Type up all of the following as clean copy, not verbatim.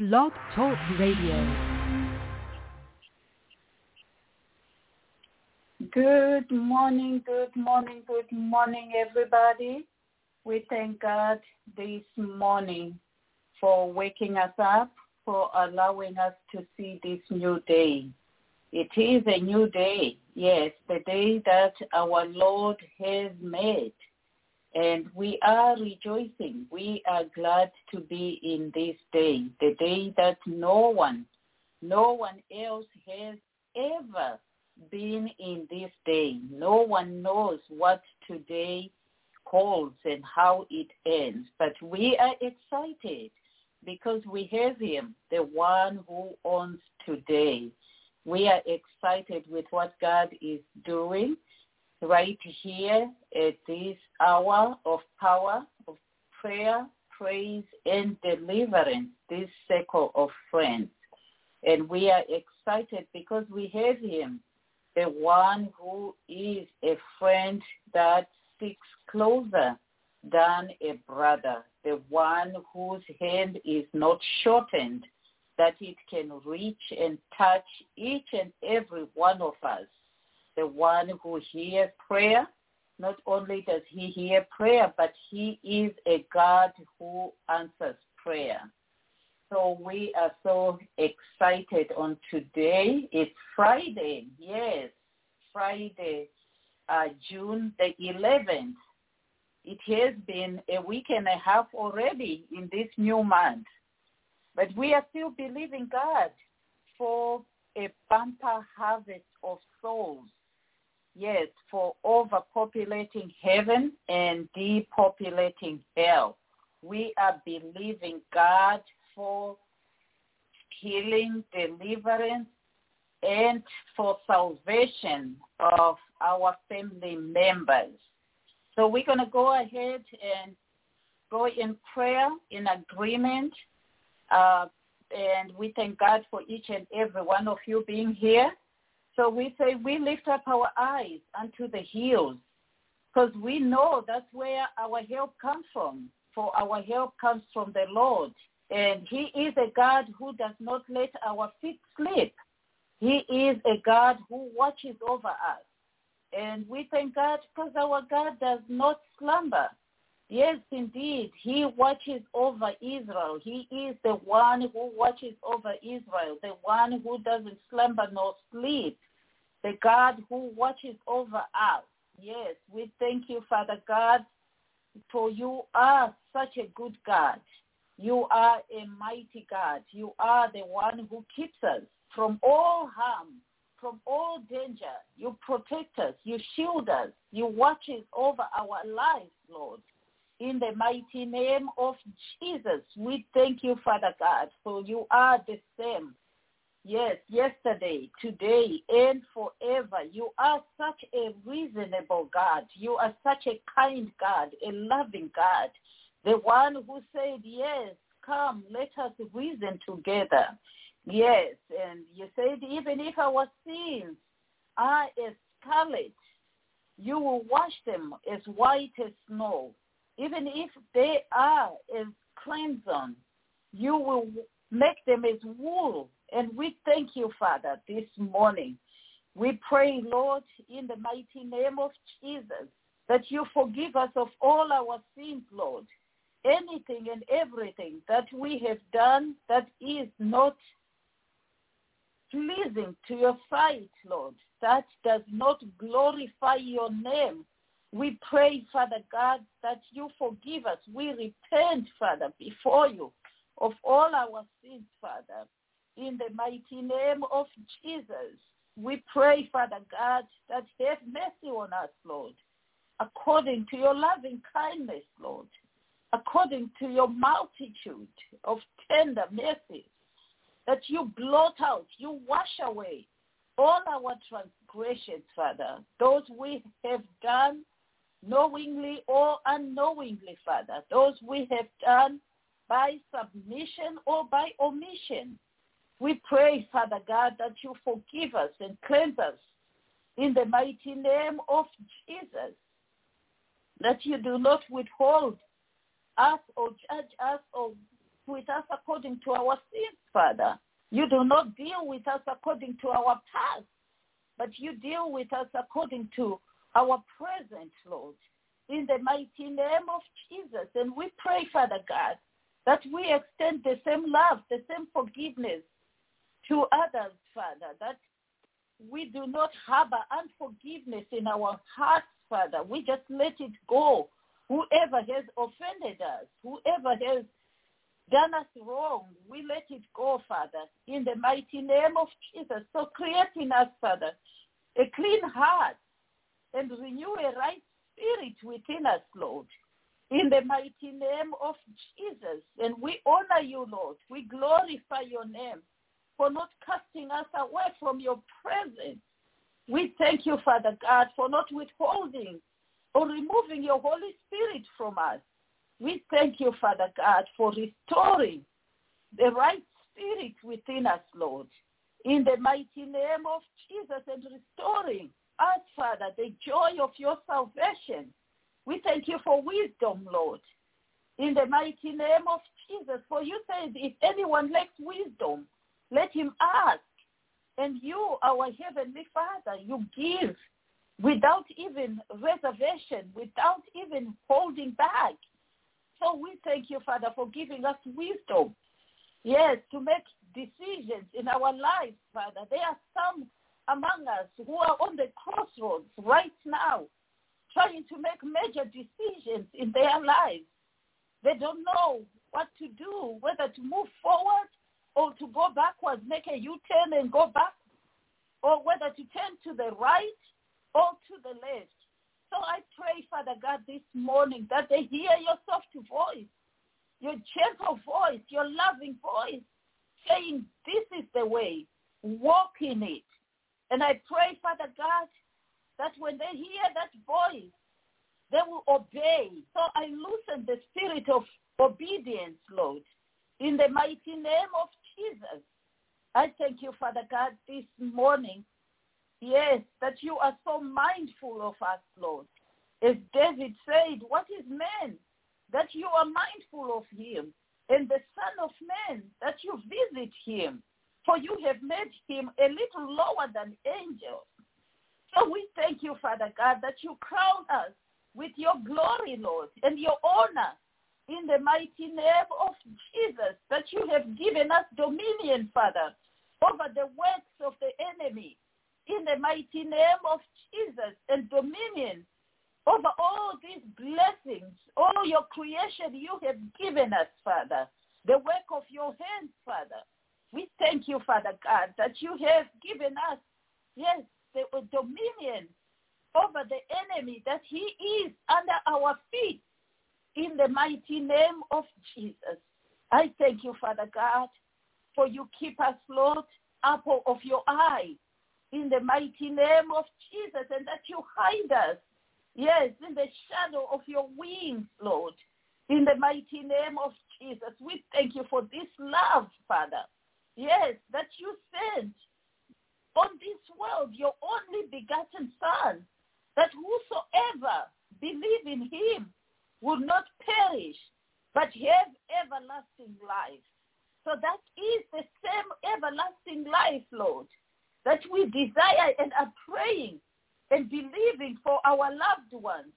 Blog Talk Radio. Good morning, everybody. We thank God this morning for waking us up, for allowing us to see this new day. It is a new day, yes, the day that our Lord has made. And we are rejoicing. We are glad to be in this day, the day that no one else has ever been in this day. No one knows what today holds and how it ends. But we are excited because we have him, the one who owns today. We are excited with what God is doing right here at this hour of power, of prayer, praise, and deliverance, this circle of friends. And we are excited because we have him, the one who is a friend that sticks closer than a brother, the one whose hand is not shortened, that it can reach and touch each and every one of us. The one who hears prayer. Not only does he hear prayer, but he is a God who answers prayer. So we are so excited on today. It's Friday, yes, Friday, June the 11th. It has been a week and a half already in this new month. But we are still believing God for a bumper harvest of souls. Yes, for overpopulating heaven and depopulating hell. We are believing God for healing, deliverance, and for salvation of our family members. So we're going to go ahead and go in prayer, in agreement, and we thank God for each and every one of you being here. So we say we lift up our eyes unto the hills because we know that's where our help comes from. For our help comes from the Lord. And he is a God who does not let our feet slip. He is a God who watches over us. And we thank God because our God does not slumber. Yes, indeed, he watches over Israel. He is the one who watches over Israel, the one who doesn't slumber nor sleep, the God who watches over us. Yes, we thank you, Father God, for you are such a good God. You are a mighty God. You are the one who keeps us from all harm, from all danger. You protect us. You shield us. You watch over our lives, Lord. In the mighty name of Jesus, we thank you, Father God, for you are the same. Yes, yesterday, today, and forever. You are such a reasonable God. You are such a kind God, a loving God. The one who said, yes, come, let us reason together. Yes, and you said even if our sins are as scarlet, you will wash them as white as snow. Even if they are as crimson, you will make them as wool. And we thank you, Father, this morning. We pray, Lord, in the mighty name of Jesus, that you forgive us of all our sins, Lord. Anything and everything that we have done that is not pleasing to your sight, Lord, that does not glorify your name. We pray, Father God, that you forgive us. We repent, Father, before you of all our sins, Father. In the mighty name of Jesus, we pray, Father God, that have mercy on us, Lord, according to your loving kindness, Lord, according to your multitude of tender mercies, that you blot out, you wash away all our transgressions, Father, those we have done knowingly or unknowingly, Father, those we have done by submission or by omission. We pray, Father God, that you forgive us and cleanse us in the mighty name of Jesus, that you do not withhold us or judge us or with us according to our sins, Father. You do not deal with us according to our past, but you deal with us according to our present, Lord, in the mighty name of Jesus. And we pray, Father God, that we extend the same love, the same forgiveness to others, Father, that we do not harbor unforgiveness in our hearts, Father. We just let it go. Whoever has offended us, whoever has done us wrong, we let it go, Father, in the mighty name of Jesus. So create in us, Father, a clean heart and renew a right spirit within us, Lord, in the mighty name of Jesus. And we honor you, Lord. We glorify your name for not casting us away from your presence. We thank you, Father God, for not withholding or removing your Holy Spirit from us. We thank you, Father God, for restoring the right spirit within us, Lord, in the mighty name of Jesus, and restoring us, Father, the joy of your salvation. We thank you for wisdom, Lord, in the mighty name of Jesus. For you said, if anyone lacks wisdom, let him ask. And you, our Heavenly Father, you give without even reservation, without even holding back. So we thank you, Father, for giving us wisdom, yes, to make decisions in our lives, Father. There are some among us who are on the crossroads right now, trying to make major decisions in their lives. They don't know what to do, whether to move forward or to go backwards, make a U-turn and go back, or whether to turn to the right or to the left. So I pray, Father God, this morning that they hear your soft voice, your gentle voice, your loving voice, saying, this is the way, walk in it. And I pray, Father God, that when they hear that voice, they will obey. So I loosen the spirit of obedience, Lord, in the mighty name of Jesus. I thank you, Father God, this morning, yes, that you are so mindful of us, Lord. As David said, what is man that you are mindful of him, and the Son of Man that you visit him? For you have made him a little lower than angels. So we thank you, Father God, that you crown us with your glory, Lord, and your honor in the mighty name of Jesus, that you have given us dominion, Father, over the works of the enemy in the mighty name of Jesus, and dominion over all these blessings, all your creation you have given us, Father, the work of your hands, Father. We thank you, Father God, that you have given us, yes, the dominion over the enemy, that he is under our feet in the mighty name of Jesus. I thank you, Father God, for you keep us, Lord, apple of your eye in the mighty name of Jesus, and that you hide us, yes, in the shadow of your wings, Lord, in the mighty name of Jesus. We thank you for this love, Father, yes, that you sent on this world your only begotten Son, that whosoever believe in him will not perish, but have everlasting life. So that is the same everlasting life, Lord, that we desire and are praying and believing for our loved ones,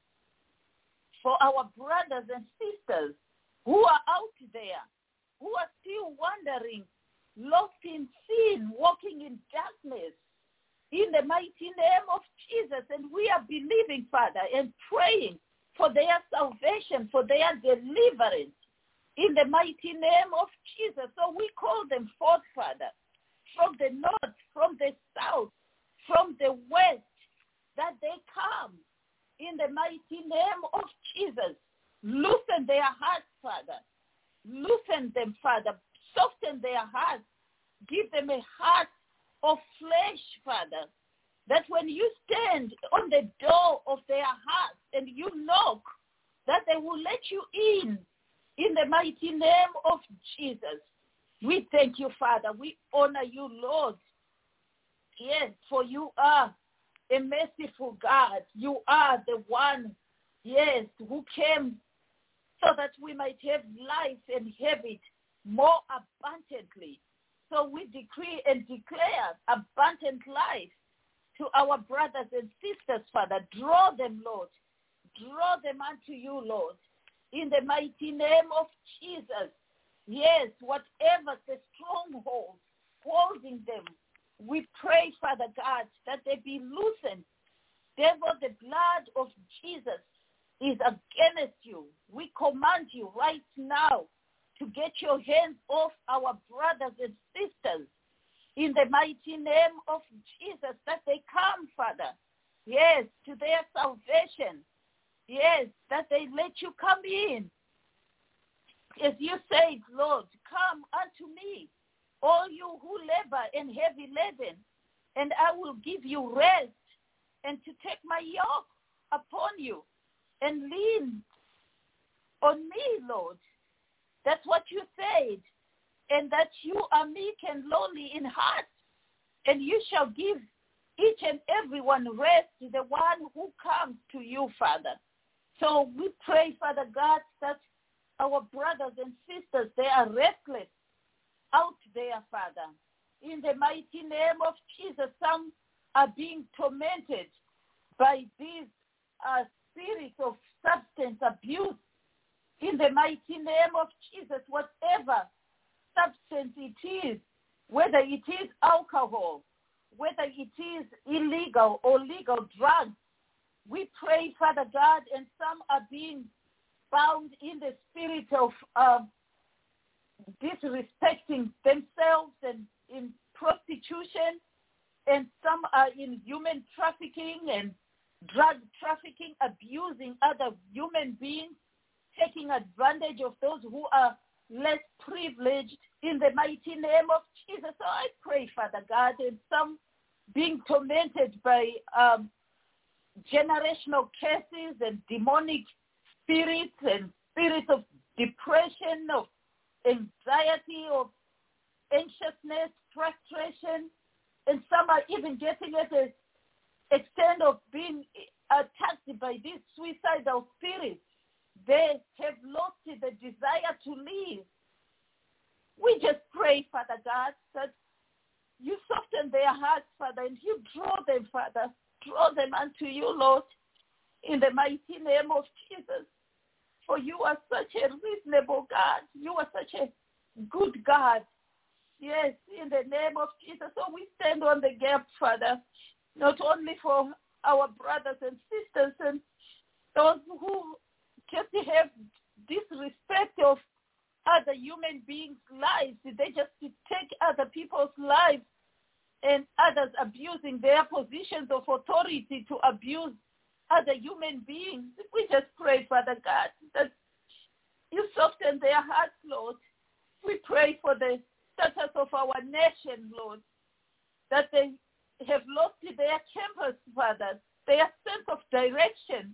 for our brothers and sisters who are out there, who are still wandering, lost in sin, walking in darkness, in the mighty name of Jesus. And we are believing, Father, and praying for their salvation, for their deliverance, in the mighty name of Jesus. So we call them forth, Father, from the north, from the south, from the west, that they come in the mighty name of Jesus. Loosen their hearts, Father. Loosen them, Father. Soften their hearts. Give them a heart of flesh, Father, that when you stand on the door of their hearts and you knock, that they will let you in the mighty name of Jesus. We thank you, Father. We honor you, Lord. Yes, for you are a merciful God. You are the one, yes, who came so that we might have life and have it more abundantly. So we decree and declare abundant life to our brothers and sisters, Father. Draw them, Lord. Draw them unto you, Lord, in the mighty name of Jesus. Yes, whatever the strongholds holding them, we pray, Father God, that they be loosened. Therefore, the blood of Jesus is against you. We command you right now to get your hands off our brothers and sisters in the mighty name of Jesus, that they come, Father, yes, to their salvation. Yes, that they let you come in. As you said, Lord, come unto me, all you who labor and heavy laden, and I will give you rest, and to take my yoke upon you and lean on me, Lord. That's what you said, and that you are meek and lowly in heart, and you shall give each and every one rest, the one who comes to you, Father. So we pray, Father God, that our brothers and sisters, they are restless out there, Father. In the mighty name of Jesus, some are being tormented by these spirits of substance abuse. In the mighty name of Jesus, whatever substance it is, whether it is alcohol, whether it is illegal or legal drugs, we pray, Father God, and some are being bound in the spirit of disrespecting themselves and in prostitution, and some are in human trafficking and drug trafficking, abusing other human beings, taking advantage of those who are less privileged in the mighty name of Jesus. So I pray, Father God, and some being tormented by generational curses and demonic spirits and spirits of depression, of anxiety, of anxiousness, frustration, and some are even getting at the extent of being attacked by these suicidal spirits. They have lost the desire to live. We just pray, Father God, that you soften their hearts, Father, and you draw them, Father. Draw them unto you, Lord, in the mighty name of Jesus. For you are such a reasonable God. You are such a good God. Yes, in the name of Jesus. So we stand on the gap, Father, not only for our brothers and sisters and those who just have disrespect of other human beings' lives. They just take other people's lives, and others abusing their positions of authority to abuse other human beings. We just pray, Father God, that you soften their hearts, Lord. We pray for the status of our nation, Lord, that they have lost their campus, Father, their sense of direction.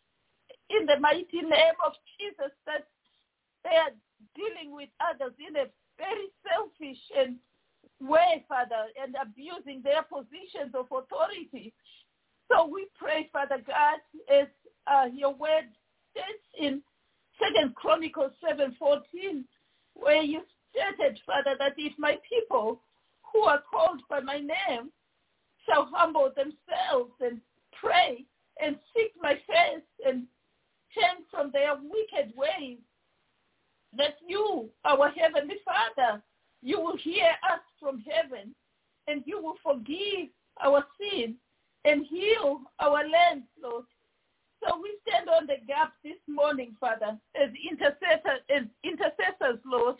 In the mighty name of Jesus, that they are dealing with others in a very selfish and way, Father, and abusing their positions of authority. So we pray, Father God, as your word says in 2 Chronicles 7:14, where you stated, Father, that if my people who are called by my name shall humble themselves and pray and seek my face and turn from their wicked ways, that you, our Heavenly Father, you will hear us from heaven, and you will forgive our sin and heal our land, Lord. So we stand on the gap this morning, Father, as intercessors, Lord,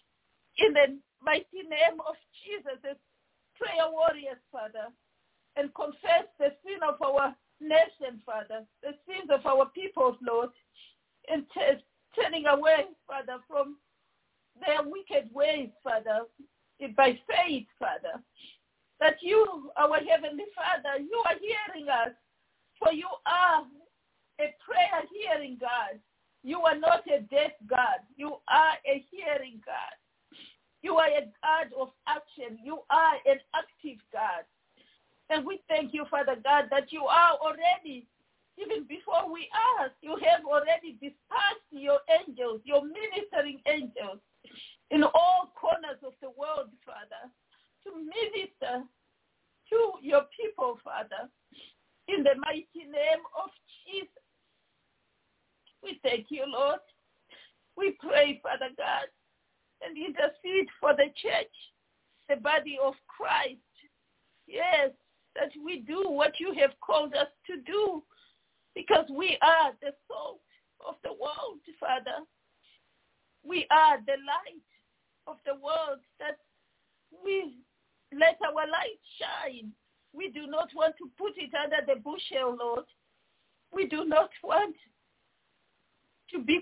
in the mighty name of Jesus, as prayer warriors, Father, and confess the sin of our nation, Father, the sins of our people, Lord, and turning away, Father, from their wicked ways, Father, by faith, Father, that you, our Heavenly Father, you are hearing us, for you are a prayer-hearing God. You are not a deaf God. You are a hearing God. You are a God of action. You are an active God. And we thank you, Father God, that you are already, even before we ask, you have already dispatched your angels, your ministering angels, in all corners of the world, Father, to minister to your people, Father, in the mighty name of Jesus. We thank you, Lord. We pray, Father God, and intercede for the church, the body of Christ. Yes, that we do what you have called us to do, because we are the salt of the world, Father. We are the light of the world, that we let our light shine. We do not want to put it under the bushel, Lord. We do not want to be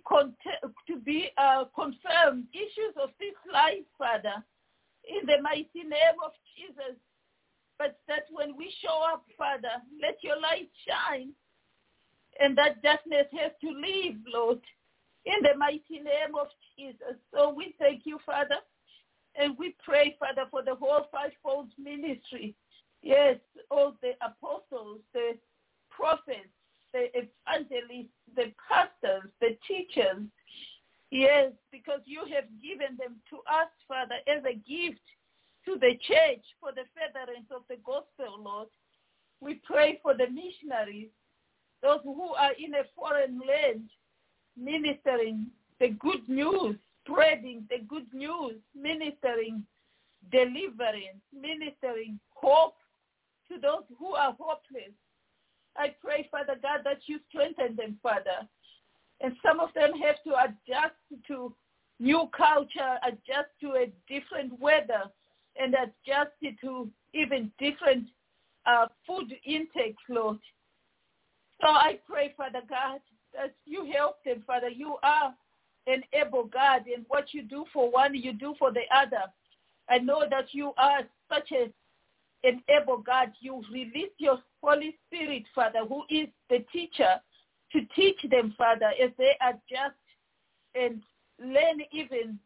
confirmed issues of this life, Father, in the mighty name of Jesus. But that when we show up, Father, let your light shine, and that darkness has to leave, Lord, in the mighty name of Jesus. So we thank you, Father, and we pray, Father, for the whole fivefold ministry. Yes, all the apostles, the prophets, the evangelists, the pastors, the teachers. Yes, because you have given them to us, Father, as a gift to the church for the furtherance of the gospel, Lord. We pray for the missionaries, those who are in a foreign land, ministering the good news, spreading the good news, ministering deliverance, ministering hope to those who are hopeless. I pray, Father God, that you strengthen them, Father. And some of them have to adjust to new culture, adjust to a different weather, and adjust to even different food intake, Lord. So I pray, Father God, that you help them, Father. You are an able God, and what you do for one, you do for the other. I know that you are such an able God. You release your Holy Spirit, Father, who is the teacher, to teach them, Father, as they adjust and learn even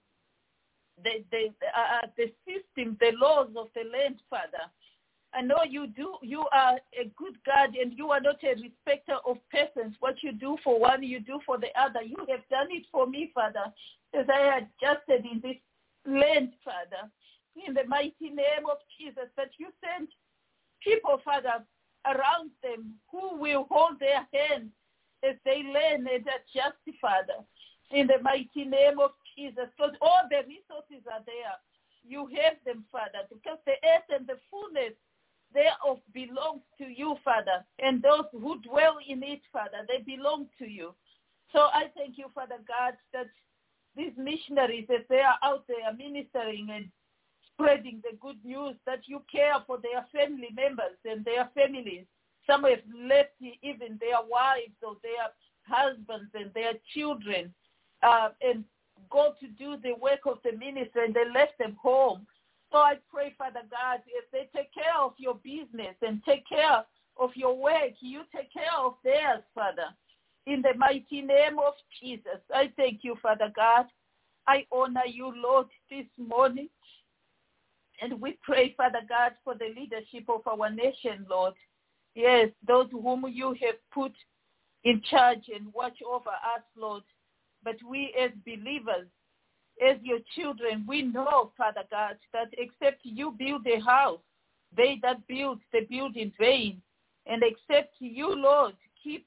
the system, the laws of the land, Father. I know you do. You are a good God, and you are not a respecter of persons. What you do for one, you do for the other. You have done it for me, Father, as I adjusted in this land, Father, in the mighty name of Jesus, that you send people, Father, around them who will hold their hand as they learn and adjust, Father, in the mighty name of Jesus, because all the resources are there. You have them, Father, because the earth and the fullness thereof belongs to you, Father, and those who dwell in it, Father, they belong to you. So I thank you, Father God, that these missionaries, as they are out there ministering and spreading the good news, that you care for their family members and their families. Some have left even their wives or their husbands and their children and go to do the work of the ministry, and they left them home. So I pray, Father God, if they take care of your business and take care of your work, you take care of theirs, Father. In the mighty name of Jesus, I thank you, Father God. I honor you, Lord, this morning. And we pray, Father God, for the leadership of our nation, Lord. Yes, those whom you have put in charge and watch over us, Lord. But we as believers, as your children, we know, Father God, that except you build a house, they that build, they build in vain. And except you, Lord, keep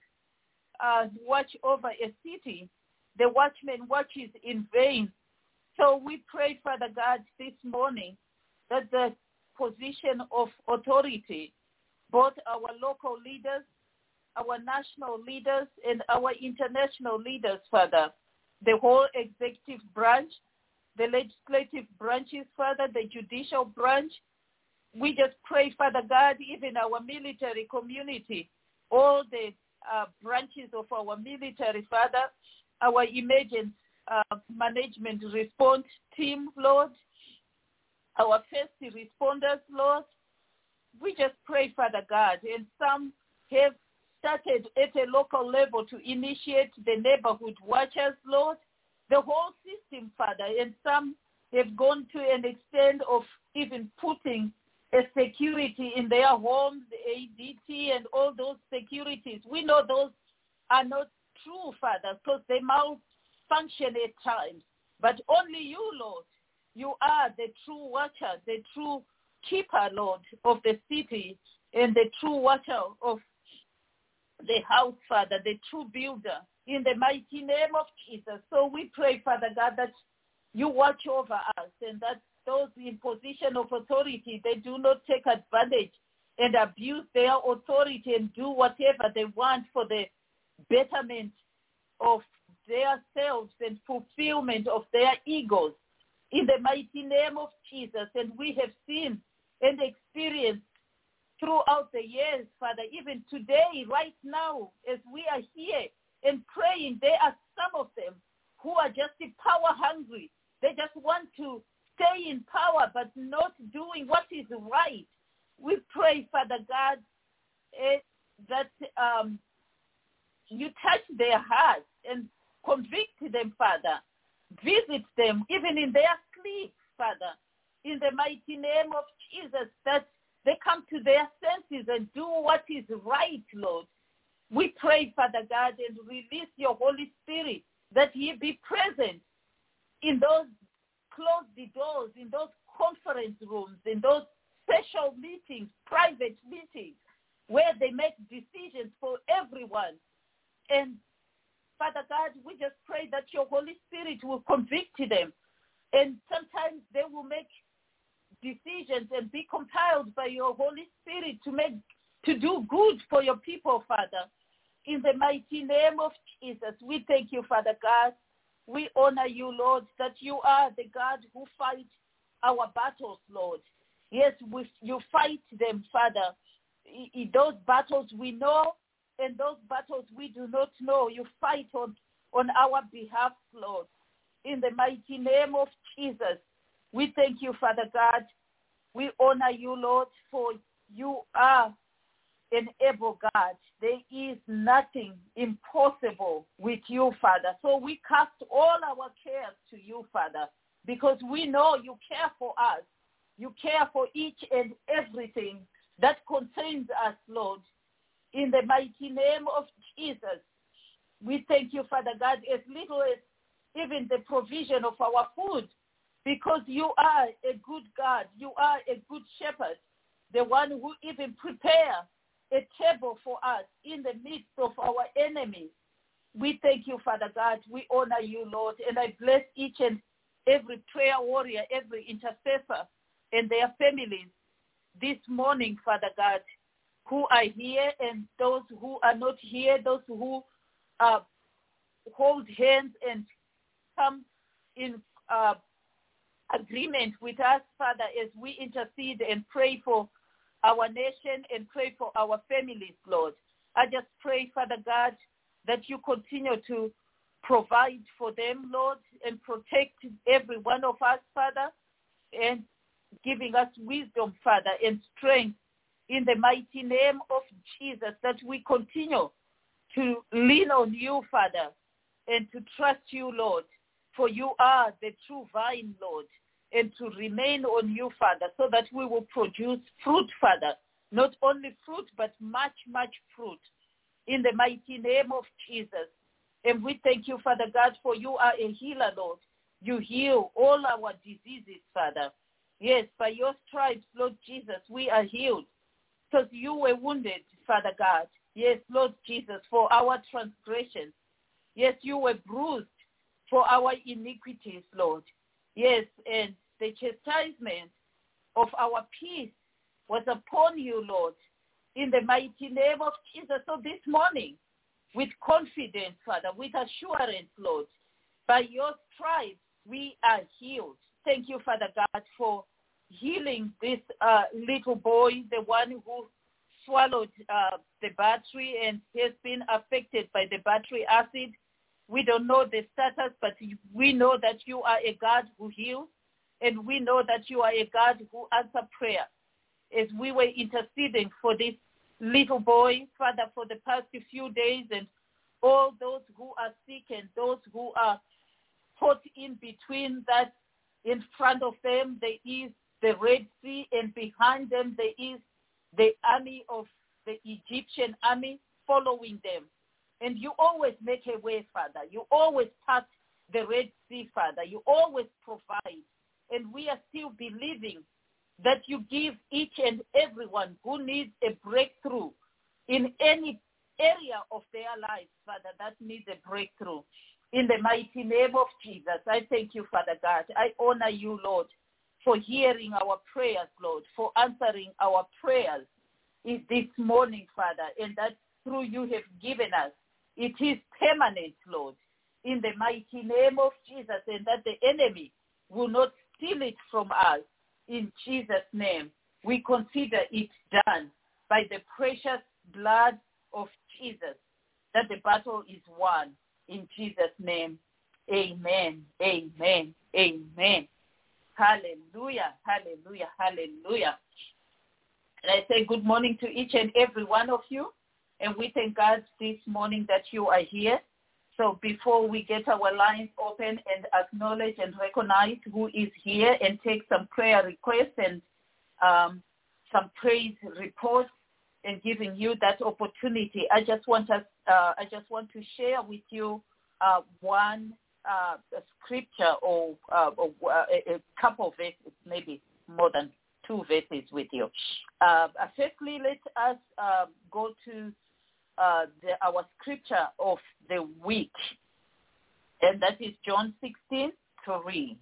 watch over a city, the watchman watches in vain. So we pray, Father God, this morning that the position of authority, both our local leaders, our national leaders, and our international leaders, Father, the whole executive branch, the legislative branches, Father, the judicial branch. We just pray, Father God, even our military community, all the branches of our military, Father, our emergency management response team, Lord, our first responders, Lord. We just pray, Father God, and some have started at a local level to initiate the neighborhood watchers, Lord, the whole system, Father, and some have gone to an extent of even putting a security in their homes, the ADT and all those securities. We know those are not true, Father, because they malfunction at times. but only you, Lord. You are the true watcher, the true keeper, Lord, of the city, and the true watcher of the house, Father, the true builder, in the mighty name of Jesus. So we pray, Father God, that you watch over us, and that those in position of authority, they do not take advantage and abuse their authority and do whatever they want for the betterment of their selves and fulfillment of their egos, in the mighty name of Jesus. And we have seen and experienced throughout the years, Father, even today, right now, as we are here and praying, there are some of them who are just power hungry. They just want to stay in power but not doing what is right. We pray, Father God, that you touch their hearts and convict them, Father. Visit them even in their sleep, Father, in the mighty name of Jesus, that they come to their senses and do what is right, Lord. We pray, Father God, and release your Holy Spirit, that he be present in those closed doors, in those conference rooms, in those special meetings, private meetings, where they make decisions for everyone. And Father God, we just pray that your Holy Spirit will convict them. And sometimes they will make decisions and be compelled by your Holy Spirit to do good for your people, Father. In the mighty name of Jesus, we thank you, Father God. We honor you, Lord, that you are the God who fights our battles, Lord. Yes, you fight them, Father. In those battles we know, and those battles we do not know, you fight on our behalf, Lord. In the mighty name of Jesus, we thank you, Father God. We honor you, Lord, for you are an able God. There is nothing impossible with you, Father. So we cast all our cares to you, Father, because we know you care for us. You care for each and everything that concerns us, Lord. In the mighty name of Jesus, we thank you, Father God, as little as even the provision of our food, because you are a good God. You are a good shepherd, the one who even prepare a table for us in the midst of our enemies. We thank you, Father God. We honor you, Lord, and I bless each and every prayer warrior, every intercessor and their families this morning, Father God, who are here and those who are not here, those who hold hands and come in agreement with us, Father, as we intercede and pray for our nation and pray for our families, Lord. I just pray, Father God, that you continue to provide for them, Lord, and protect every one of us, Father, and giving us wisdom, Father, and strength in the mighty name of Jesus, that we continue to lean on you, Father, and to trust you, Lord, for you are the true vine, Lord, and to remain on you, Father, so that we will produce fruit, Father, not only fruit, but much, much fruit, in the mighty name of Jesus. And we thank you, Father God, for you are a healer, Lord. You heal all our diseases, Father. Yes, by your stripes, Lord Jesus, we are healed, because you were wounded, Father God. Yes, Lord Jesus, for our transgressions. Yes, you were bruised for our iniquities, Lord. Yes, and the chastisement of our peace was upon you, Lord, in the mighty name of Jesus. So this morning, with confidence, Father, with assurance, Lord, by your stripes, we are healed. Thank you, Father God, for healing this little boy, the one who swallowed the battery and has been affected by the battery acid. We don't know the status, but we know that you are a God who heals, and we know that you are a God who answers prayer. As we were interceding for this little boy, Father, for the past few days, and all those who are sick and those who are caught in between, that in front of them there is the Red Sea, and behind them there is the army of the Egyptian army following them. And you always make a way, Father. You always part the Red Sea, Father. You always provide. And we are still believing that you give each and everyone who needs a breakthrough in any area of their lives, Father, that needs a breakthrough. In the mighty name of Jesus, I thank you, Father God. I honor you, Lord, for hearing our prayers, Lord, for answering our prayers is this morning, Father, and that through you have given us. It is permanent, Lord, in the mighty name of Jesus, and that the enemy will not steal it from us. In Jesus' name, we consider it done by the precious blood of Jesus, that the battle is won. In Jesus' name, amen, amen, amen. Hallelujah, hallelujah, hallelujah. And I say good morning to each and every one of you. And we thank God this morning that you are here. So before we get our lines open and acknowledge and recognize who is here and take some prayer requests and some praise reports and giving you that opportunity, I just want to share with you one scripture or a couple of verses, maybe more than 2 verses with you. Firstly, let us go to our scripture of the week, and that is John 16:3.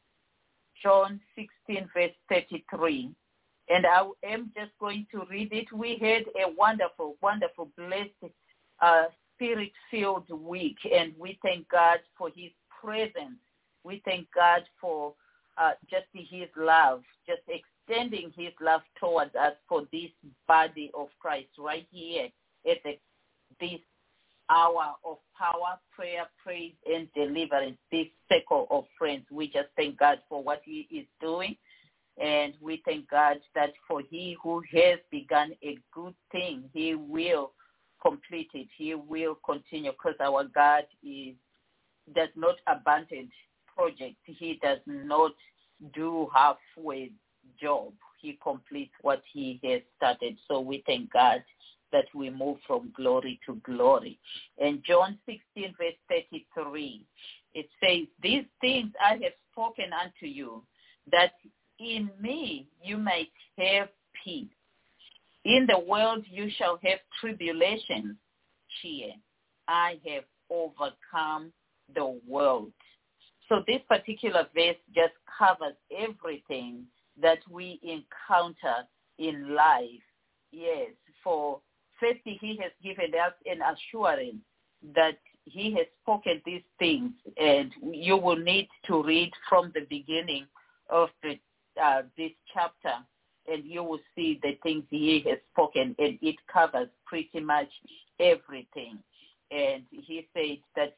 John 16, verse 33. And I am just going to read it. We had a wonderful, wonderful, blessed, spirit-filled week, and we thank God for his presence. We thank God for just his love, just extending his love towards us for this body of Christ right here at this hour of power, prayer, praise, and deliverance, this circle of friends. We just thank God for what he is doing. And we thank God that for he who has begun a good thing, he will complete it. He will continue, because our God does not abandon project. He does not do halfway job. He completes what he has started. So we thank God that we move from glory to glory. And John 16, verse 33, it says, "These things I have spoken unto you, that in me you might have peace. In the world you shall have tribulation. Cheer, I have overcome the world." So this particular verse just covers everything that we encounter in life. Yes, for firstly, he has given us an assurance that he has spoken these things, and you will need to read from the beginning of this chapter, and you will see the things he has spoken, and it covers pretty much everything. And he said that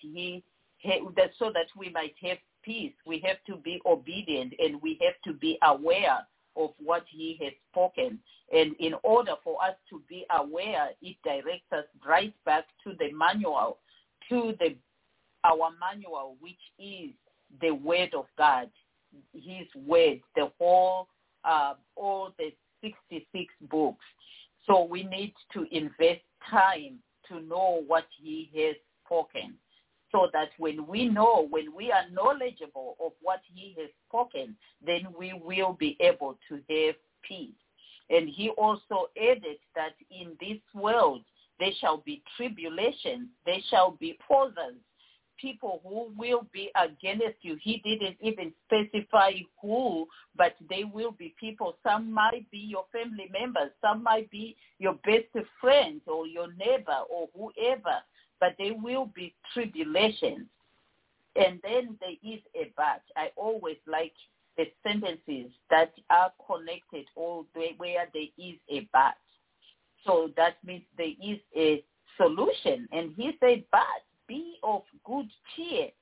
so that we might have peace, we have to be obedient, and we have to be aware of what he has spoken. And in order for us to be aware, it directs us right back to the manual, our manual, which is the Word of God, his Word, the whole, all the 66 books. So we need to invest time to know what he has spoken, so that when we are knowledgeable of what he has spoken, then we will be able to have peace. And he also added that in this world there shall be tribulations, there shall be opposers, people who will be against you. He didn't even specify who, but they will be people. Some might be your family members, some might be your best friend or your neighbor or whoever, but there will be tribulations. And then there is a but. I always like the sentences that are connected all the way where there is a but. So that means there is a solution. And he said, but be of good cheer.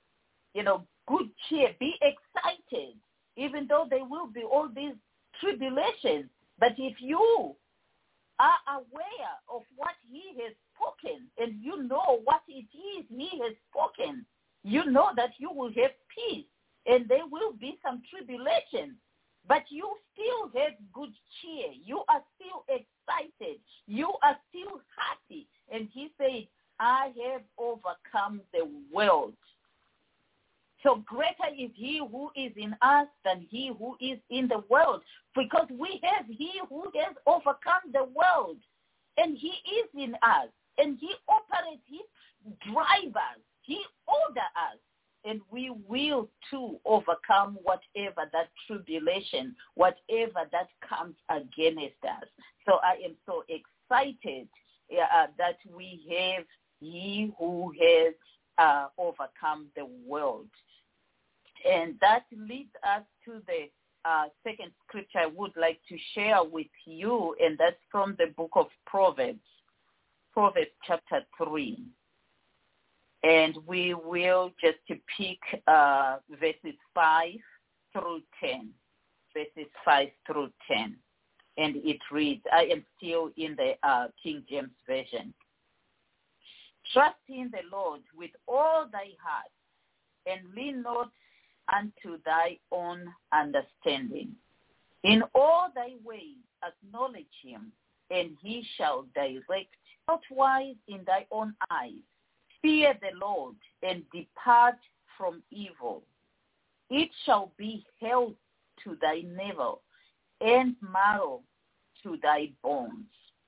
Good cheer. Be excited, even though there will be all these tribulations. But if you are aware of what he has spoken, and you know what it is he has spoken, you know that you will have peace, and there will be some tribulation, but you still have good cheer. You are still excited. You are still happy. And he said, I have overcome the world. So greater is he who is in us than he who is in the world, because we have he who has overcome the world, and he is in us, and he operates, he drives us, he orders us, and we will too overcome whatever that tribulation, whatever that comes against us. So I am so excited that we have he who has overcome the world. And that leads us to the second scripture I would like to share with you, and that's from the book of Proverbs, Proverbs chapter 3. And we will just pick verses 5 through 10, verses 5 through 10. And it reads, I am still in the King James Version. Trust in the Lord with all thy heart, and lean not unto thy own understanding. In all thy ways acknowledge him, and he shall direct. Not wise in thy own eyes. Fear the Lord, and depart from evil. It shall be health to thy navel, and marrow to thy bones.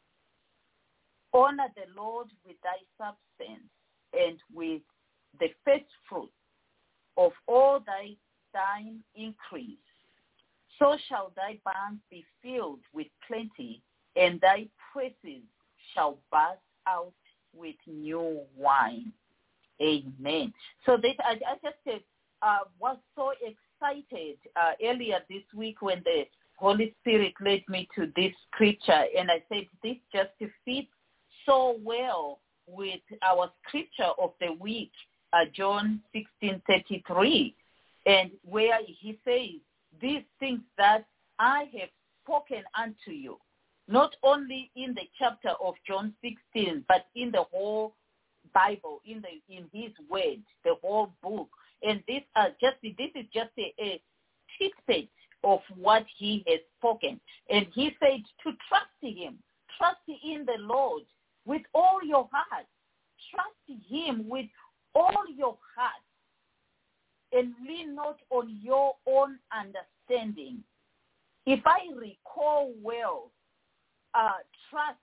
Honor the Lord with thy substance, and with the first fruit of all thine increase. So shall thy barns be filled with plenty, and thy presses shall burst out with new wine. Amen. So that I just was so excited earlier this week when the Holy Spirit led me to this scripture, and I said this just fits so well with our scripture of the week, John 16:33, and where he says, these things that I have spoken unto you, not only in the chapter of John 16, but in the whole Bible, in his word, the whole book. And this is just a tidbit of what he has spoken. And he said to trust him, trust in the Lord with all your heart. Trust him with all your heart, and lean not on your own understanding. If I recall well, trust,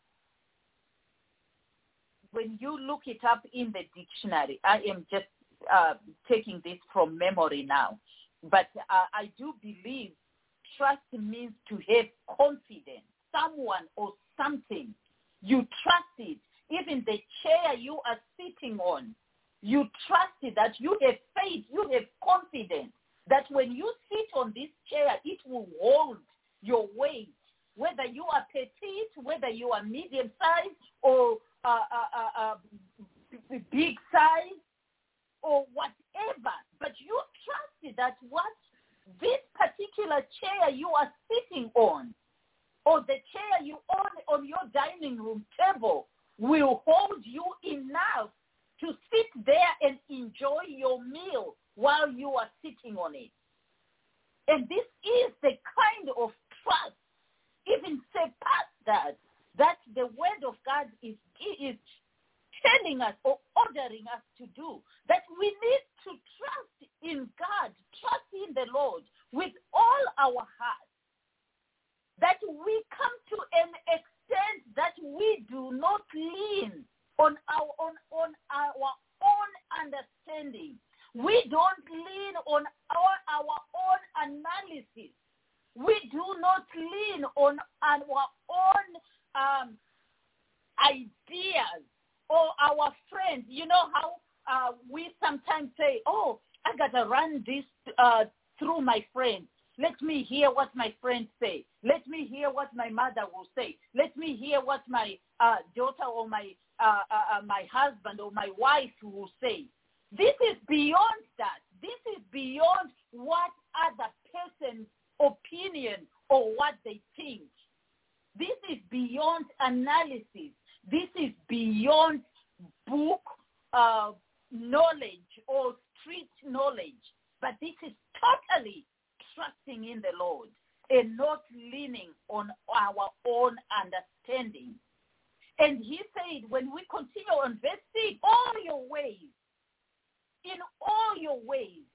when you look it up in the dictionary, I am just taking this from memory now, but I do believe trust means to have confidence, someone or something. You trust it. Even the chair you are sitting on, you trust it, that you have faith, you have confidence that when you sit on this chair, it will hold your weight, whether you are petite, whether you are medium size or big size or whatever. But you trust that what this particular chair you are sitting on, or the chair you own on your dining room table, will hold you enough to sit there and enjoy your meal while you are sitting on it. And this is the kind of trust, even surpass that the word of God is telling us or ordering us to do, that we need to trust in God, trust in the Lord with all our heart, that we come to an extent that we do not lean on our own understanding. We don't lean on our own analysis. We do not lean on our own ideas or our friends. You know how we sometimes say, oh, I got to run this through my friends. Let me hear what my friends say. Let me hear what my mother will say. Let me hear what my daughter or my husband or my wife will say. This is beyond that. This is beyond what other person's opinion or what they think. This is beyond analysis. This is beyond book knowledge or street knowledge. But this is totally trusting in the Lord and not leaning on our own understanding. And he said, when we continue on verse 6, all your ways, in all your ways,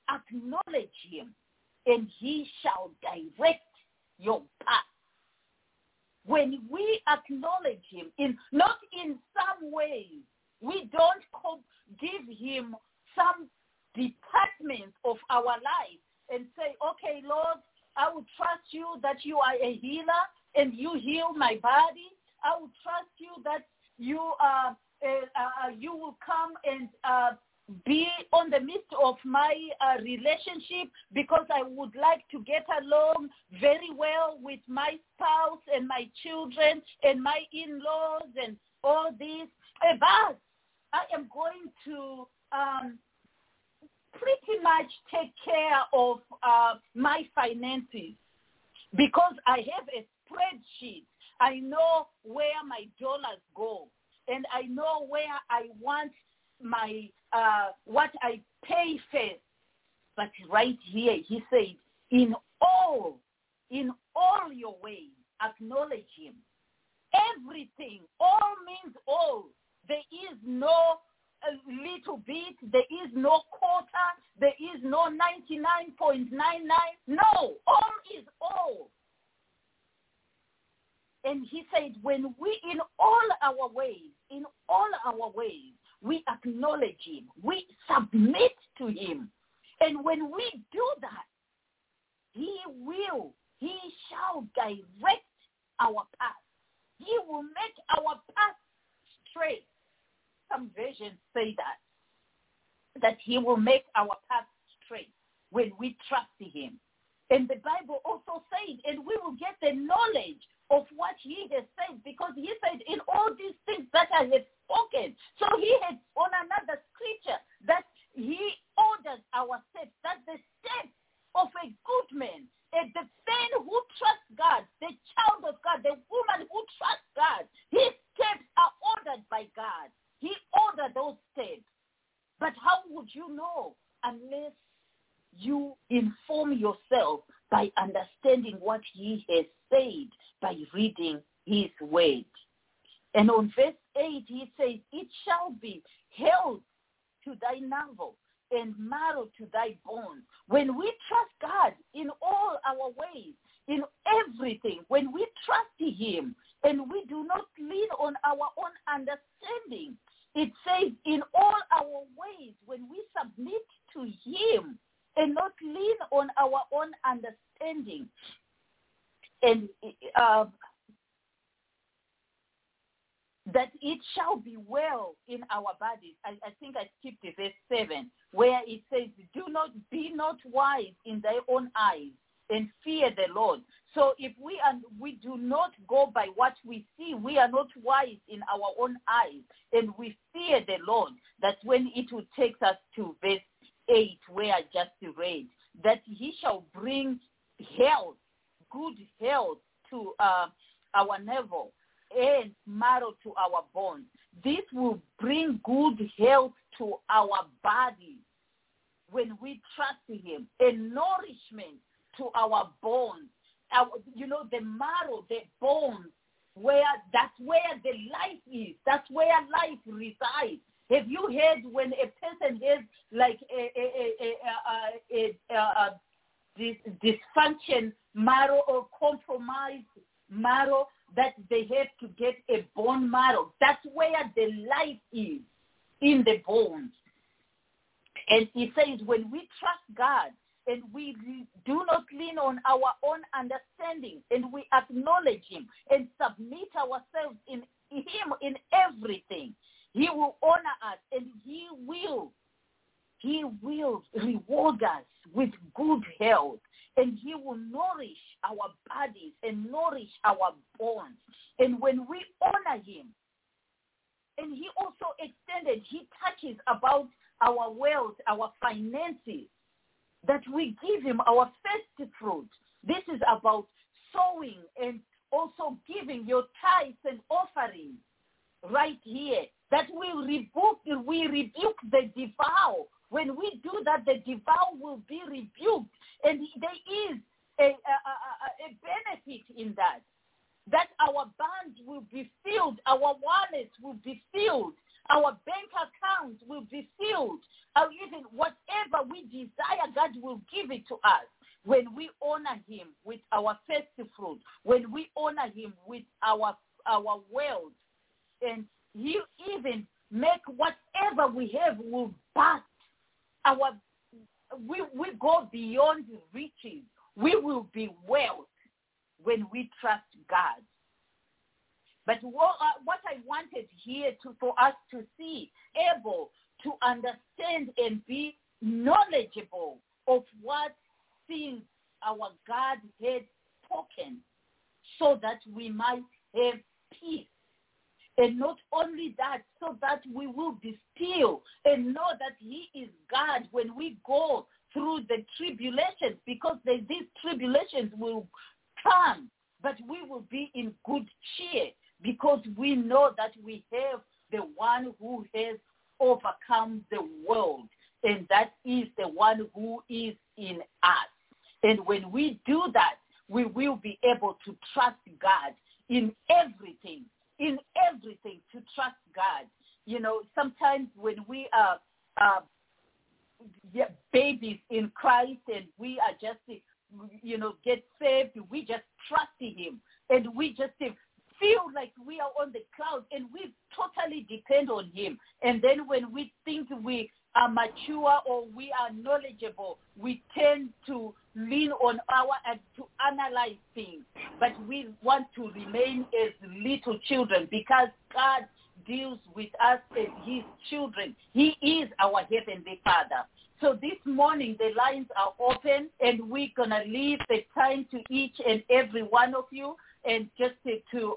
acknowledge him, and he shall direct your path. When we acknowledge him, not in some ways, we don't give him some departments of our life and say, okay, Lord, I will trust you that you are a healer and you heal my body. I will trust you that you will come and be on the midst of my relationship, because I would like to get along very well with my spouse and my children and my in-laws and all this. But I am going to pretty much take care of my finances, because I have a spreadsheet. I know where my dollars go, and I know where I want my what I pay first. But right here, he said, in all your ways, acknowledge him. Everything, all means all. There is no little bit. There is no quarter. There is no 99.99. No, all is all. And he said, when we, in all our ways, we acknowledge him, we submit to him. And when we do that, he shall direct our path. He will make our path straight. Some versions say that he will make our path straight when we trust him. And the Bible also said, and we will get the knowledge of what he has said, because he said, in all these things that I have spoken. So he had on another scripture that he orders our steps, that the steps of a good man, and the man who trusts God, the child of God, the woman who trusts God, his steps are ordered by God. He ordered those steps. But how would you know unless you inform yourself by understanding what he has said, by reading his word? And on verse 8, he says, it shall be held to thy navel and marrow to thy bones. When we trust God in all our ways, in everything, when we trust him and we do not lean on our own understanding, it says in all our ways, when we submit to him and not lean on our own understanding, and that it shall be well in our bodies. I think I skipped verse 7, where it says, be not wise in thy own eyes, and fear the Lord. So if we do not go by what we see, we are not wise in our own eyes, and we fear the Lord. That's when it will take us to verse 8, where I just read, that he shall bring health, good health to our navel, and marrow to our bones. This will bring good health to our bodies when we trust him, and nourishment to our bones. The marrow, the bones, that's where the life is. That's where life resides. Have you heard when a person has like this dysfunction marrow or compromised marrow, that they have to get a bone marrow? That's where the life is, in the bones. And he says, when we trust God and we do not lean on our own understanding, and we acknowledge him and submit ourselves in him in everything, he will honor us, and he will reward us with good health, and he will nourish our bodies and nourish our bones. And when we honor him, and he also extended, he touches about our wealth, our finances, that we give him our first fruit. This is about sowing and also giving your tithes and offerings right here. That we rebuke the devour. When we do that, the devour will be rebuked. And there is a benefit in that our barns will be filled, our wallets will be filled, Our bank accounts will be filled. Or even whatever we desire, God will give it to us. When we honor him with our first fruit, when we honor him with our wealth, and he'll even make whatever we have will burst. We go beyond riches. We will be wealth when we trust God. But what I wanted here for us to see, able to understand and be knowledgeable of what things our God had spoken, so that we might have peace. And not only that, so that we will be still and know that he is God when we go through the tribulations, because these tribulations will come, but we will be in good cheer, because we know that we have the one who has overcome the world, and that is the one who is in us. And when we do that, we will be able to trust God in everything, to trust God. You know, sometimes when we are babies in Christ and we are just, get saved, we just trust him, and we just feel like we are on the clouds, and we totally depend on him. And then when we think we are mature or we are knowledgeable, we tend to lean on to analyze things. But we want to remain as little children, because God deals with us as his children. He is our Heavenly Father. So this morning the lines are open, and we're going to leave the time to each and every one of you, and just to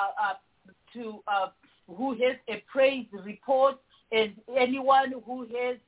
who has a praise report, and anyone who has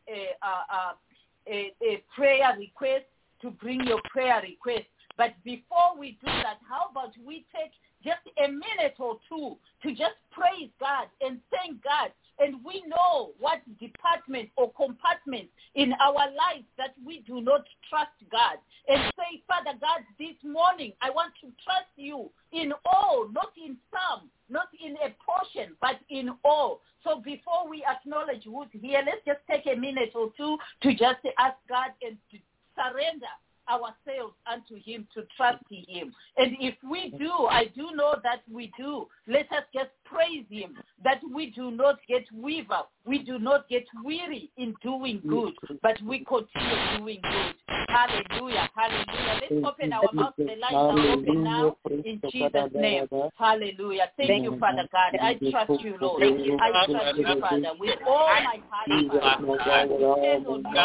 a prayer request, to bring your prayer request. But before we do that, how about we take just a minute or two to just praise God and thank God. And we know what department or compartment in our lives that we do not trust God. And say, Father God, this morning I want to trust you in all, not in some, not in a portion, but in all. So before we acknowledge who's here, let's just take a minute or two to just ask God and to surrender ourselves unto him, to trust him. And if we do, I do know that we do, let us just praise him, that we do not get weaver, we do not get weary in doing good, but we continue doing good. Hallelujah, hallelujah. Let's open our mouth. The lines are open now in Jesus' name. Hallelujah. Thank you, Father God. I trust you, Lord. I trust you, Father, with all my heart, Father. I depend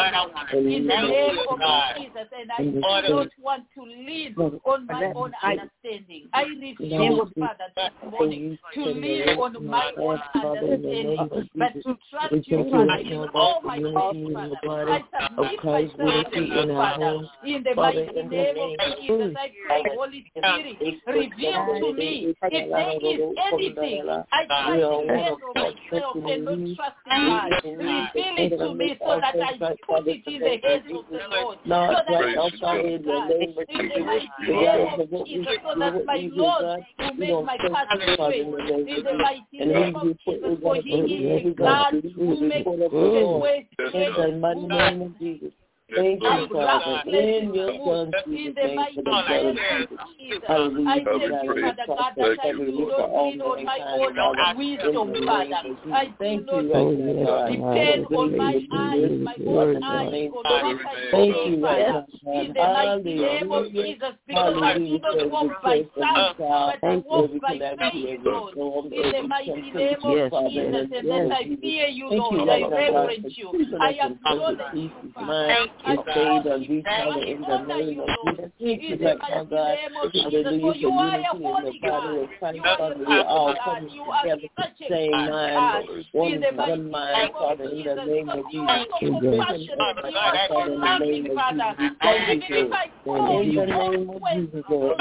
on you in the name of Jesus, and I do not want to lean on my own understanding. I refuse, Father, this morning to lean on my own understanding, but to trust you, Father, in all my ways, Father. I submit myself to you, Father. In the mighty name of Jesus, I pray, Holy Spirit, reveal to me if there is anything I try to handle myself and not trust in God. Reveal it to me so that I put it in the hands of the Lord, so that I trust God in the mighty name of Jesus, so that my Lord will make my path straight. In the mighty name of Jesus, for he is God who makes the way straight. In the mighty name of Jesus. Thank you, Father. In your Son's in the mighty name of Jesus. I thank you, Father God, that I do not lean on my own wisdom, Father. I do not depend on my eyes, my own eyes, on what I see, Father. In the mighty name of Jesus, because I do not walk by sight, but I walk by faith, Lord. In the mighty name of Jesus, and that I fear you, Lord. I reverence you. I acknowledge you, Father. Is saved and be covered in the name of Jesus. Thank you, Lord God. Hallelujah for unity in the body of Christ, Father. We all come together to the same mind, one mind, Father, in the name of Jesus. Vision of the Father, in the name of Jesus. Thank you, Lord. In the name of Jesus, Lord.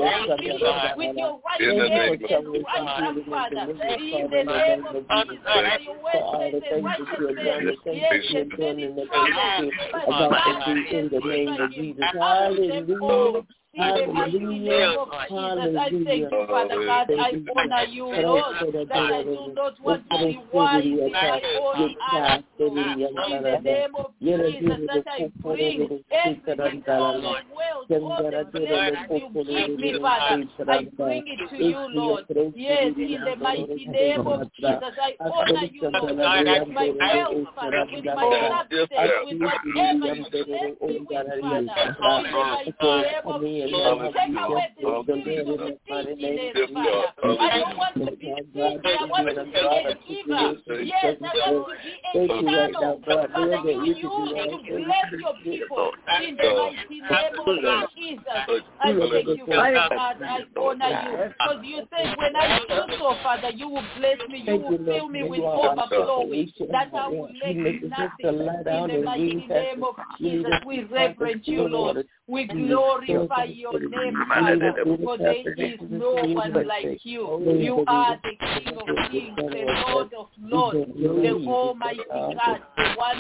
With your righteousness and righteousness, Father. In the name of Jesus, your word says that righteousness, yes, and then it's in the name of Jesus. Hallelujah. In the mighty name of Jesus, I thank you, Father God. I honor you, Lord, that I do not want to be wise in my own eyes, Lord. In the name of Jesus, that I bring everything, all the wealth, all the blessings you give me, Father, I bring it to you, Lord. Yes, in the mighty name of Jesus, I honor you, Lord, with my wealth, Father, with my success, with whatever you bless me with, Father. In the mighty name of Jesus, take away the spirit of stinginess, Father. I don't want to be stingy. I want to be a giver. Yes, I want to be a channel, Father, you use to bless your people. In the mighty name of Jesus, I thank you, Father God. I honor you. Because you said when I do so, Father, you will bless me. You will fill me with overflowing. That I will lack nothing. In the mighty name of Jesus, we reverence you, Lord. We glorify your name, Father, for there is no one like you. You are the King of kings, the Lord of lords, the Almighty God, the one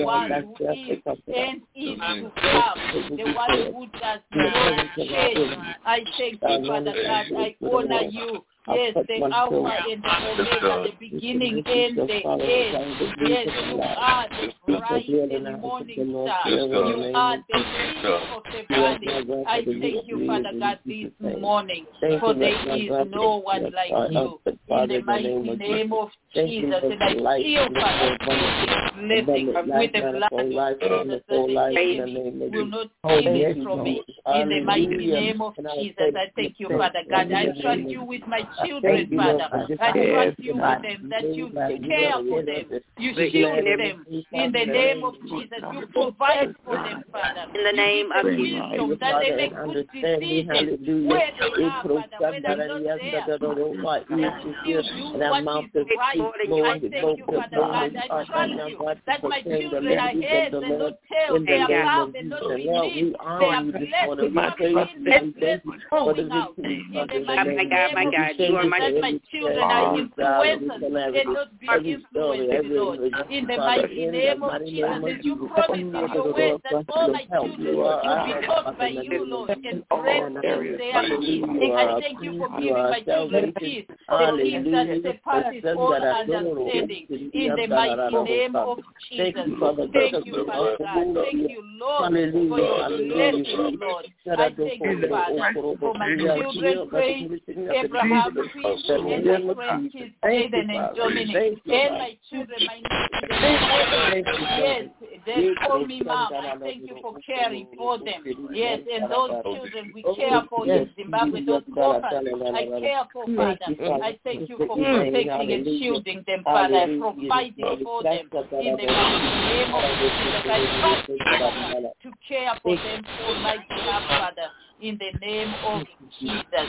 who is and is to come, the one who does not change. I thank you, Father God. I honor you. Yes, the Alpha and the Omega, the beginning and the end. Yes, you are the bright and morning star. You are the lily of the valley. I thank you, Father God, this morning, for there is no one like you. In the mighty name of Jesus, and I seal, Father, this blessing with the blood of Jesus, that the enemy will not steal it from me. In the mighty name of Jesus, I thank you, Father God. I trust you with my children, Father. I trust you with them, that you care for them. You shield them. In the name of Jesus, you provide for them, Father. In the name of Jesus, that they make good decisions where they are, Father, where they're not there. They will still do what is right. I thank you, Father God. I trust you that my children are heads and not tails. They are above and not beneath. They are blessed coming in and blessed going out. In the mighty name of Jesus, that my children are influencers and not be influenced, Lord. In the mighty name of Jesus, as you promised in your word that all my children will be taught by you, Lord, and grant them their peace. I thank you for giving my children peace, the peace that surpasses all understanding. In the mighty name of Jesus. Thank you, Father God. Thank you, Lord, for your blessings, Lord. I thank you, Father, for my children, praise Abraham, Chris, and my grandkids, Jaden and Dominic, and my children, my nieces, yes, they call me Mom. I thank you for caring for them. Yes, and those children we care for in Zimbabwe, those orphans, I care for, Father. I thank you for protecting and shielding them, Father, and providing for them. In the mighty name of Jesus, I trust you, Father, to care for them for my behalf, Father. In the name of Jesus.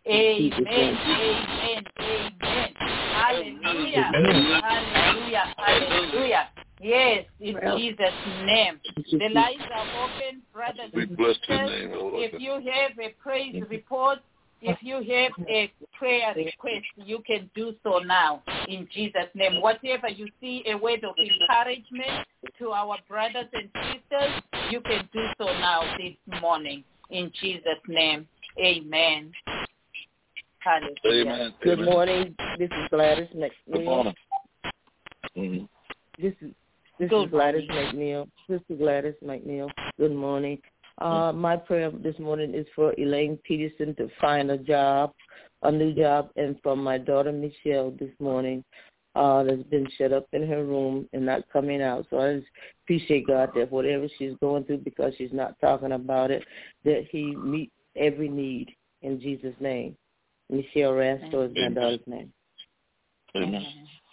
Amen, amen, amen. Hallelujah, hallelujah, hallelujah. Yes, in Jesus' name. The lines are open, brothers and sisters. If you have a praise report, if you have a prayer request, you can do so now in Jesus' name. Whatever you see, a word of encouragement to our brothers and sisters, you can do so now this morning in Jesus' name. Amen. Hallelujah. Amen. Good morning. This is Gladys McNeil. Good morning. Mm-hmm. This is Gladys McNeil. Sister Gladys McNeil. Good morning. My prayer this morning is for Elaine Peterson to find a new job, and for my daughter Michelle this morning that's been shut up in her room and not coming out. So I just appreciate God that whatever she's going through, because she's not talking about it, that he meet every need in Jesus' name. Michelle Rasto is my daughter's name. Amen.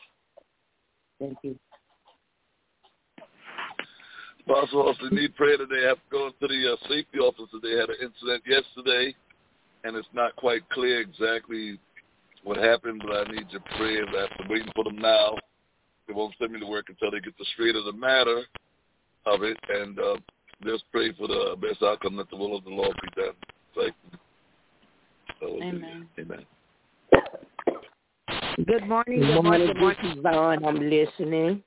Thank you. Apostle also need prayer today. I have to go into the safety office. They had an incident yesterday, and it's not quite clear exactly what happened, but I need your prayers. After waiting for them now, they won't send me to work until they get the straight of the matter of it, and just pray for the best outcome, that the will of the Lord be done. Thank you. Amen. Amen. Good morning. Good morning. This is Vaughn. I'm listening.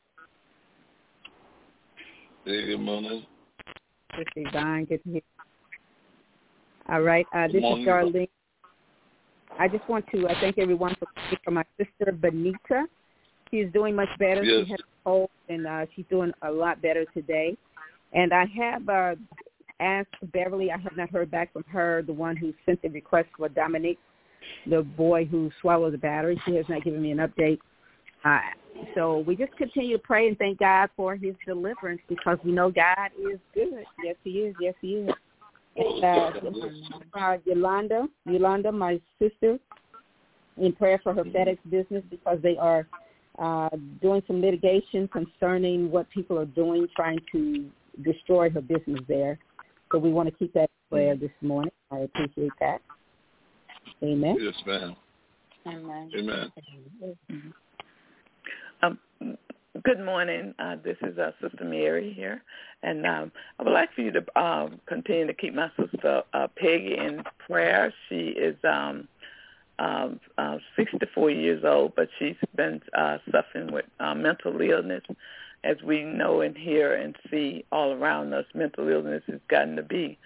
Hey, good morning. This is Vaughn. All right. This is Darlene. I just want to thank everyone for my sister, Benita. She is doing much better. Yes. She had a cold, and she's doing a lot better today. And I have asked Beverly. I have not heard back from her, the one who sent the request for Dominique, the boy who swallowed the battery. She has not given me an update. So we just continue to pray and thank God for his deliverance because we know God is good. Yes, he is. Yes, he is. And Yolanda, my sister, in prayer for her FedEx business because they are doing some litigation concerning what people are doing, trying to destroy her business there. So we want to keep that in prayer this morning. I appreciate that. Amen. Yes, ma'am. Amen. Amen. Good morning. This is Sister Mary here, and I would like for you to continue to keep my sister Peggy in prayer. She is 64 years old, but she's been suffering with mental illness. As we know and hear and see all around us, mental illness has gotten to be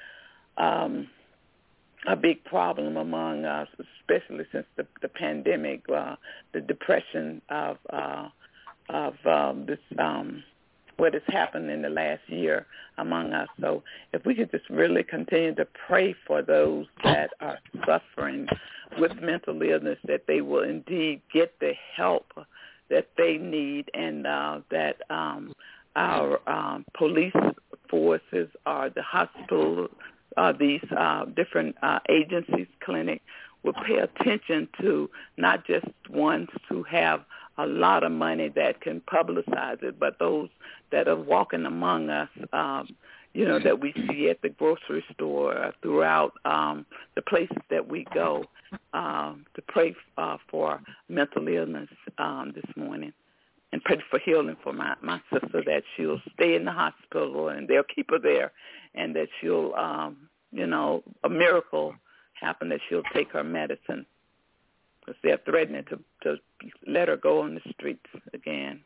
a big problem among us, especially since the pandemic, the depression of this what has happened in the last year among us. So if we could just really continue to pray for those that are suffering with mental illness, that they will indeed get the help that they need, and that our police forces, or the hospital, these different agencies, clinic, will pay attention to not just ones who have a lot of money that can publicize it, but those that are walking among us, that we see at the grocery store, throughout the places that we go, to pray for mental illness this morning, and pray for healing for my sister, that she'll stay in the hospital and they'll keep her there, and that she'll, a miracle happen, that she'll take her medicine, because they're threatening to let her go on the streets again.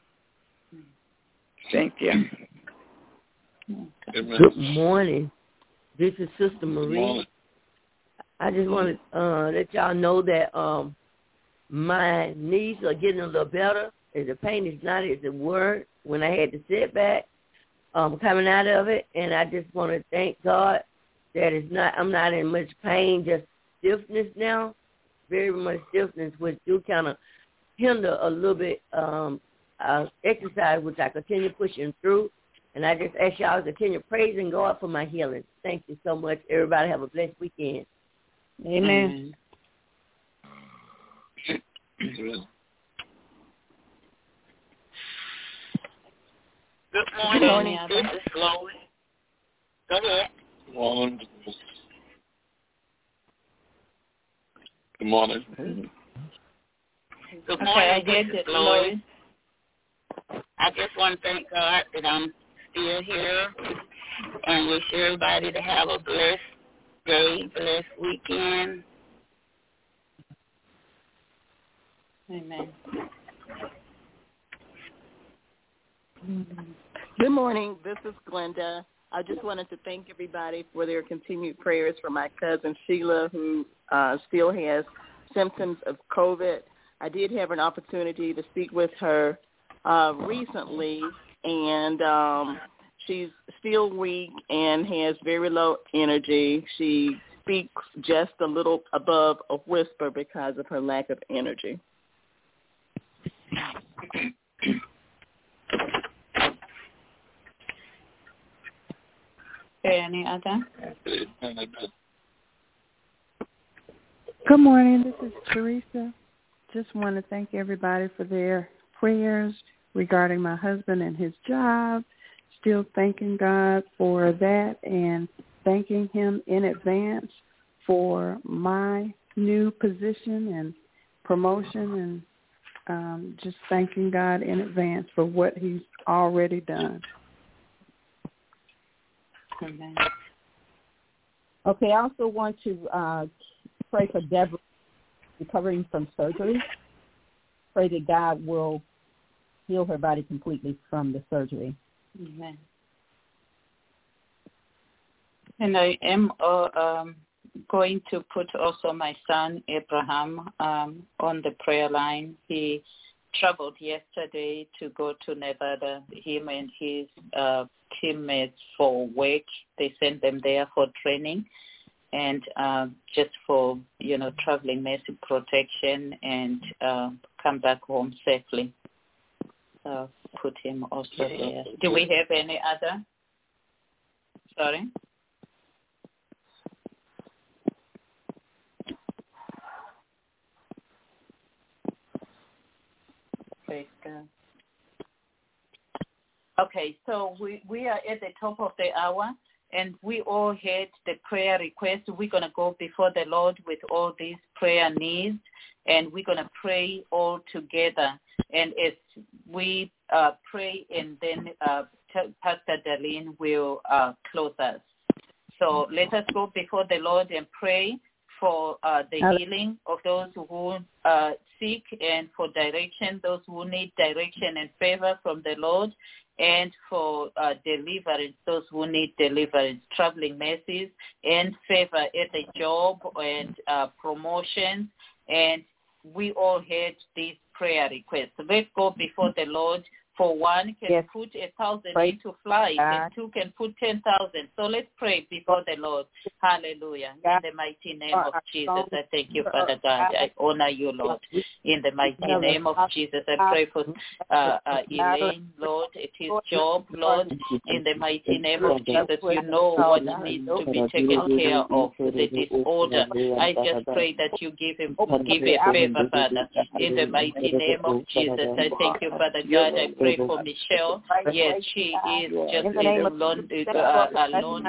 Thank you. Amen. Good morning. This is Sister Marie. I just want to let y'all know that my knees are getting a little better. The pain is not as it were when I had the setback coming out of it. And I just want to thank God that I'm not in much pain, just stiffness now, very much stiffness, which do kind of hinder a little bit exercise, which I continue pushing through. And I just ask y'all to continue praising God for my healing. Thank you so much. Everybody have a blessed weekend. Amen. Amen. Good morning. This is Lois. Go ahead. Good morning. Good morning. Good morning. This is Lois. I just want to thank God that I'm still here, and wish everybody to have a blessed day, blessed weekend. Amen. Good morning. This is Glenda. I just wanted to thank everybody for their continued prayers for my cousin Sheila, who still has symptoms of COVID. I did have an opportunity to speak with her recently, and she's still weak and has very low energy. She speaks just a little above a whisper because of her lack of energy. Any other? Good morning. This is Teresa. Just want to thank everybody for their prayers regarding my husband and his job. Still thanking God for that, and thanking him in advance for my new position and promotion, and just thanking God in advance for what he's already done. Amen. Okay, I also want to pray for Deborah recovering from surgery. Pray that God will heal her body completely from the surgery. Amen. And I am going to put also my son Abraham on the prayer line. He traveled yesterday to go to Nevada. Him and his teammates for work. They sent them there for training and just for, traveling mercy protection and come back home safely. Put him also there. Do we have any other? Sorry? Okay, so we are at the top of the hour, and we all had the prayer request. We're going to go before the Lord with all these prayer needs, and we're going to pray all together. And as we pray, and then Pastor Darlene will close us. So let us go before the Lord and pray for the healing of those who seek, and for direction, those who need direction and favor from the Lord, and for deliverance, those who need deliverance, traveling mercies, and favor at the job and promotions. And we all had these prayer requests. So let's go before the Lord. For one can put 1,000 into flight, and two can put 10,000. So let's pray before the Lord. Hallelujah. In the mighty name of Jesus, I thank you, Father God. I honor you, Lord. In the mighty name of Jesus, I pray for Elaine, Lord. It is Job, Lord. In the mighty name of Jesus, you know what needs to be taken care of, the disorder. I just pray that you give a favor, Father. In the mighty name of Jesus, I thank you, Father God. I pray for Michelle. Yes, she is just alone in her room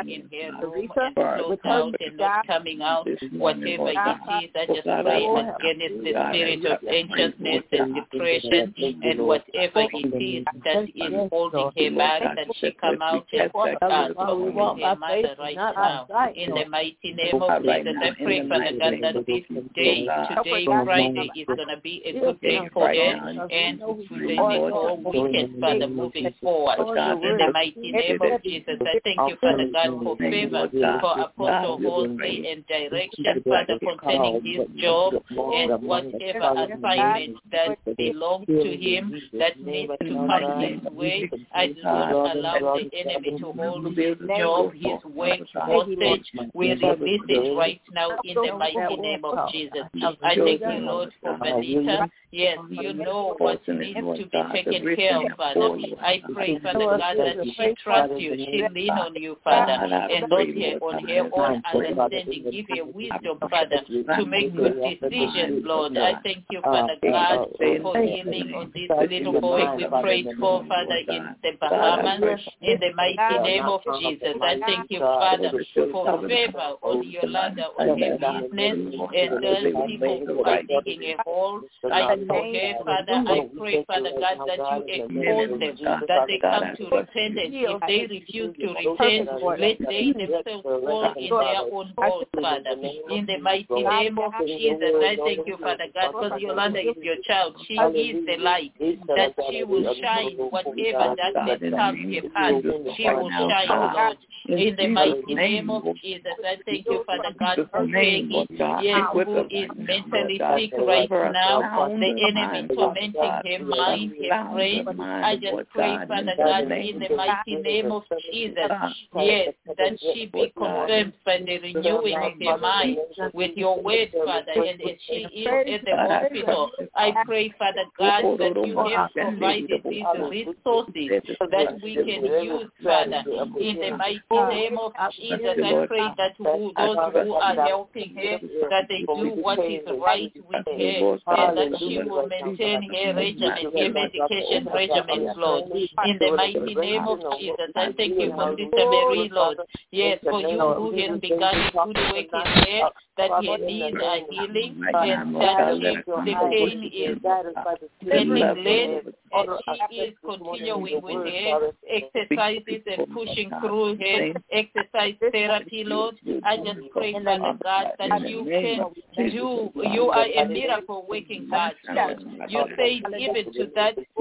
and closed out and not coming out. Whatever it is, I just pray against the spirit of anxiousness and depression and whatever it is that is holding her back, that she come out and talk with her mother right now. In the mighty name of Jesus, I pray, Father God, that this day, today, Friday, is going to be a good day for her, and this whole weekend, Father, moving forward. In the mighty name of Jesus, I thank you, Father God, for favor for Apostle Halsey and direction, Father, concerning his job and whatever assignment that belongs to him that needs to come his way. I do not allow the enemy to hold his job, his work hostage. We release it right now in the mighty name of Jesus. I thank you, Lord, for Vanita. Yes, you know what needs to be taken care of, Father. I pray, Father God, that she trusts you, she lean on you, Father, and not on her own understanding. Give her wisdom, Father, to make good decisions, Lord. I thank you, Father God, for healing on this little boy we prayed for, Father, in the Bahamas, in the mighty name of Jesus. I thank you, Father, for favor on Yolanda, on her business, and those people who are digging a hole. For her, Father, I pray, Father God, that you expose them, that they come to repentance. If they refuse to repent, let they themselves fall in their own holes, Father. In the mighty name of Jesus, I thank you, Father God, because Yolanda is your child. She is the light, that she will shine whatever darkness comes her path. She will shine, Lord. In the mighty name of Jesus, I thank you, Father God, for Peggy, yes, who is mentally sick right now. The enemy tormenting her mind, her brain. I just pray, Father God, in the mighty name of Jesus, yes, that she be confirmed by the renewing of her mind with your word, Father. And as she is at the hospital, I pray, Father God, that you have provided these resources that we can use, Father. In the mighty name of Jesus, I pray that those who are helping her, that they do what is right with her, and that she will maintain her regimen, her medication regimen, Lord. In the mighty name of Jesus, I thank you for Sister Mary, Lord. Yes, for you who has begun a good work in her, that her knees are healing, and that the pain is getting less, and she is continuing with her exercises and pushing through her exercise therapy, Lord. I just pray, Father God, that you can do, you are a miracle working God, Lord. You say even to that man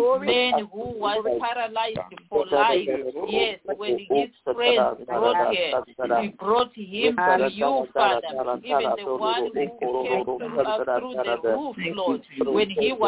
man who was paralyzed for life. Yes, when his friends brought here, we brought him to you, Father. Even the one who came through the roof, Lord, when you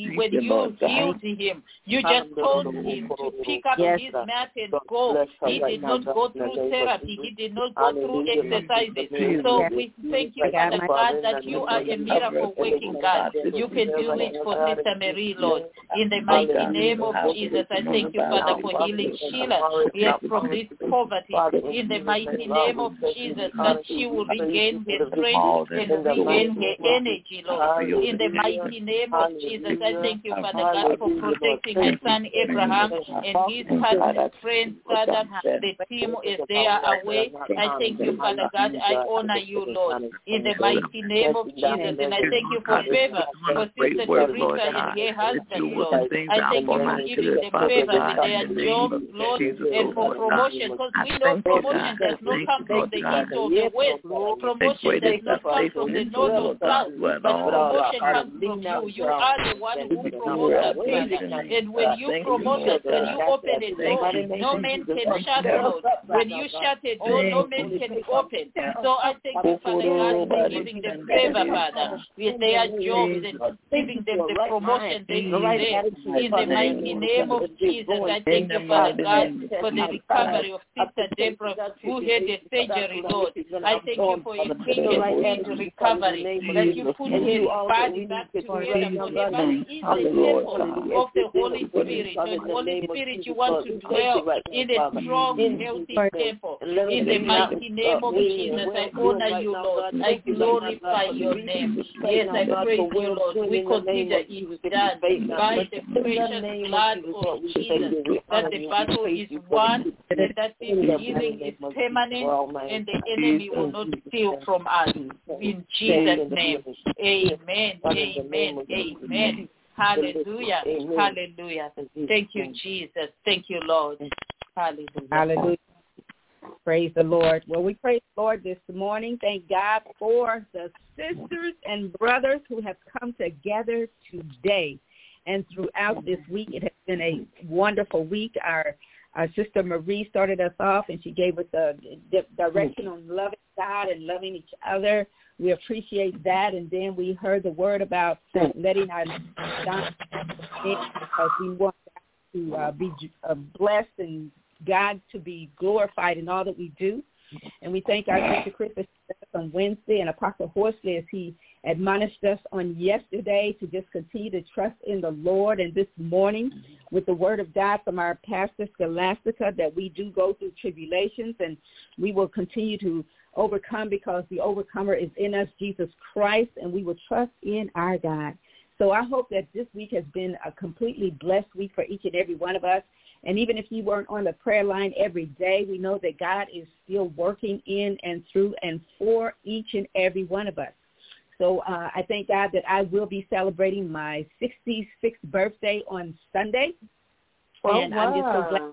healed him, you just told him to pick up his mat and go. He did not go through therapy. He did not go through exercises. So we thank you, Father God, that you are a miracle working God. You can do it for Sister Marie, Lord. In the mighty name of Jesus, I thank you, Father, for healing Sheila, yes, from this poverty. In the mighty name of Jesus, that she will regain her strength and regain her energy, Lord. In the mighty name of Jesus, I thank you, Father God, for protecting my son Abraham and his cousin, friends, Father, the team is there away. I thank you, Father God. I honor you, Lord, in the mighty name of Jesus. And I thank you for favor for Sister Teresa and her husband, Lord. I thank you for giving them favor with their jobs, Lord, and for promotion, because we know promotion does not come from the east or the west. Promotion does not come from the north or south, but promotion comes from you. You are the one who promotes us, Father. And when you promote us, when you open a door, no man can shut it, Lord. When you shut a door, no man can open. So I thank you, Father God, for giving them favor, Father, with their jobs and giving them the promotion they deserve. In the mighty name of Jesus, I thank you, Father God, for the recovery of Sister Deborah, who had a surgery, Lord. I thank you for a quick and sweet recovery, that you put her body back together for her body is the temple of the Holy Spirit. And Holy Spirit, you want to dwell in a strong, healthy temple. In the mighty name of Jesus, I honor you, Lord. I glorify your name. Yes, I praise you, Lord. We consider it done by the precious blood of Jesus, that the battle is won, and that this healing is permanent, and the enemy will not steal from us. In Jesus' name, amen, amen, amen. Hallelujah, hallelujah. Thank you, Jesus. Thank you, Lord. Hallelujah. Hallelujah. Praise the Lord. Well, we praise the Lord this morning. Thank God for the sisters and brothers who have come together today. And throughout this week, it has been a wonderful week. Our Sister Marie started us off, and she gave us a direction on loving God and loving each other. We appreciate that. And then we heard the word about letting our God, because we want to be blessed and God to be glorified in all that we do. And we thank our Sister Chris on Wednesday and Apostle Horsley as he admonished us on yesterday to just continue to trust in the Lord. And this morning with the word of God from our pastor Scholastica, that we do go through tribulations and we will continue to overcome, because the overcomer is in us, Jesus Christ, and we will trust in our God. So I hope that this week has been a completely blessed week for each and every one of us. And even if you weren't on the prayer line every day, we know that God is still working in and through and for each and every one of us. So I thank God that I will be celebrating my 66th birthday on Sunday. And I'm just so glad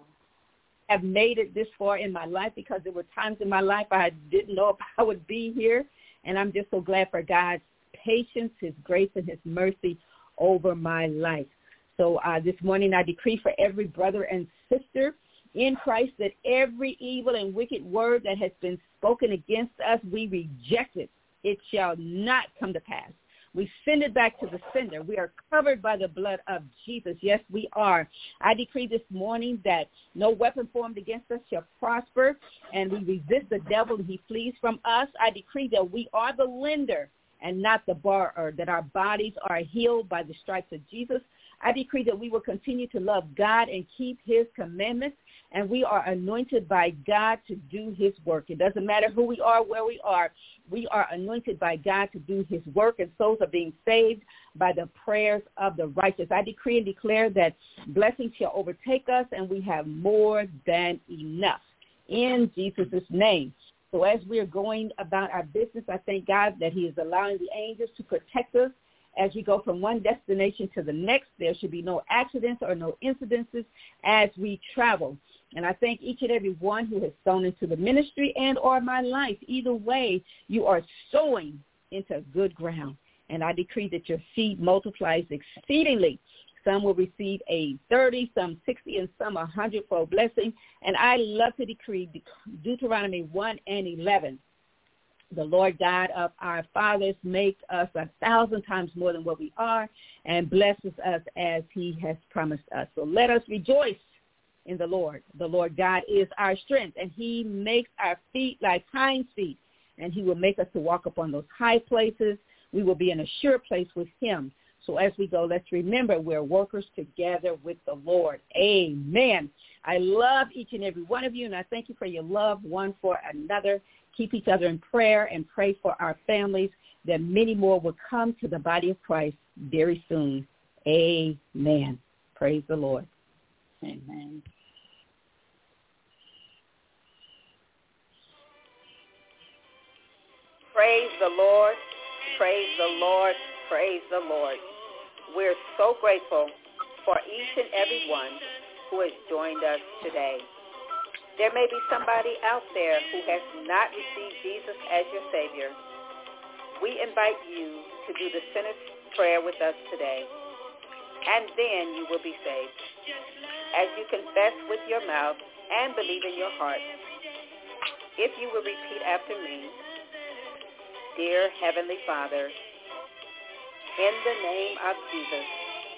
I have made it this far in my life, because there were times in my life I didn't know if I would be here. And I'm just so glad for God's patience, his grace, and his mercy over my life. So this morning I decree for every brother and sister in Christ that every evil and wicked word that has been spoken against us, we reject it. It shall not come to pass. We send it back to the sender. We are covered by the blood of Jesus. Yes, we are. I decree this morning that no weapon formed against us shall prosper, and we resist the devil and he flees from us. I decree that we are the lender and not the borrower, that our bodies are healed by the stripes of Jesus. I decree that we will continue to love God and keep his commandments, and we are anointed by God to do his work. It doesn't matter who we are, where we are anointed by God to do his work, and souls are being saved by the prayers of the righteous. I decree and declare that blessings shall overtake us, and we have more than enough in Jesus' name. So as we are going about our business, I thank God that he is allowing the angels to protect us as we go from one destination to the next. There should be no accidents or no incidences as we travel. And I thank each and every one who has sown into the ministry and or my life. Either way, you are sowing into good ground. And I decree that your seed multiplies exceedingly. Some will receive a 30, some 60, and some 100-fold blessing. And I love to decree Deuteronomy 1 and 11. The Lord God of our fathers makes us 1,000 times more than what we are and blesses us as he has promised us. So let us rejoice in the Lord. The Lord God is our strength, and he makes our feet like hinds feet, and he will make us to walk upon those high places. We will be in a sure place with him. So as we go, let's remember we're workers together with the Lord. Amen. I love each and every one of you, and I thank you for your love one for another. Keep each other in prayer and pray for our families that many more will come to the body of Christ very soon. Amen. Praise the Lord. Amen. Praise the Lord. Praise the Lord. Praise the Lord. We're so grateful for each and every one who has joined us today. There may be somebody out there who has not received Jesus as your Savior. We invite you to do the sinner's prayer with us today, and then you will be saved. As you confess with your mouth and believe in your heart, if you will repeat after me, Dear Heavenly Father, in the name of Jesus,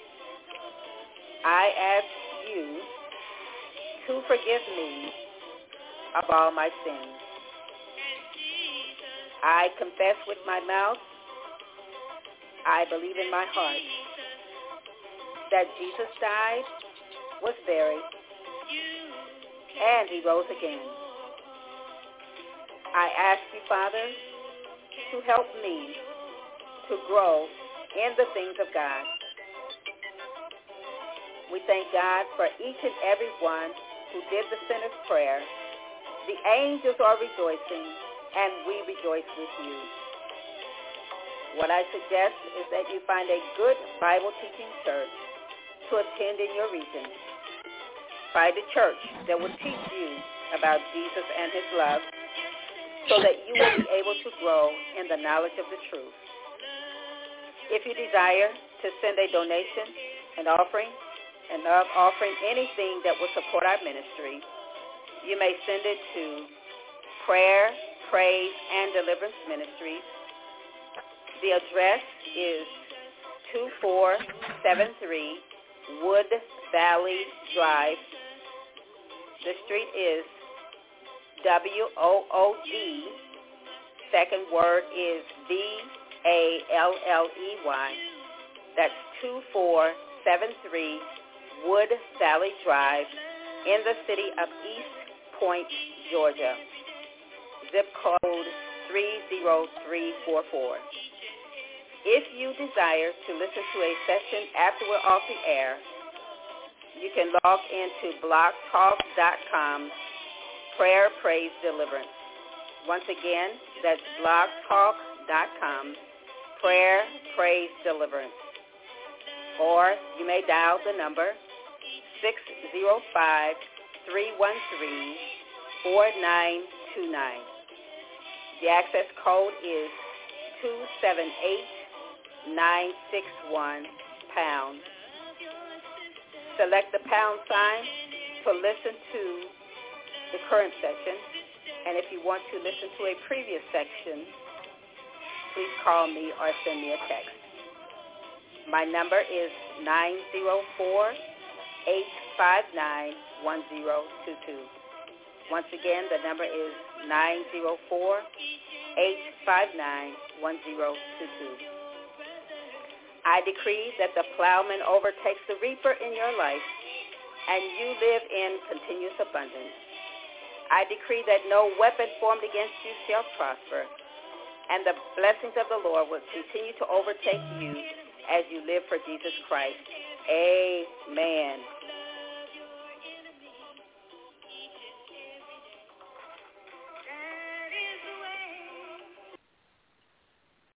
I ask you to forgive me of all my sins. I confess with my mouth, I believe in my heart that Jesus died, was buried, and he rose again. I ask you, Father, to help me to grow in the things of God. We thank God for each and every one who did the sinner's prayer. The angels are rejoicing, and we rejoice with you. What I suggest is that you find a good Bible-teaching church to attend in your region. Find a church that will teach you about Jesus and his love so that you will be able to grow in the knowledge of the truth. If you desire to send a donation, an offering anything that will support our ministry, you may send it to Prayer, Praise, and Deliverance Ministries. The address is 2473 Wood Valley Drive. The street is W-O-O-D. Second word is V-A-L-L-E-Y. That's 2473 Wood Valley Drive in the city of East Point, Georgia. Zip code 30344. If you desire to listen to a session after we're off the air, you can log into blogtalk.com Prayer, Praise, Deliverance. Once again, that's blogtalk.com Prayer, Praise, Deliverance. Or you may dial the number 605-313-4929. The access code is 278961#. Select the pound sign to listen to the current session, and if you want to listen to a previous section, please call me or send me a text. My number is 904-859-1022. Once again, the number is 904-859-1022. I decree that the plowman overtakes the reaper in your life, and you live in continuous abundance. I decree that no weapon formed against you shall prosper, and the blessings of the Lord will continue to overtake you as you live for Jesus Christ. Amen.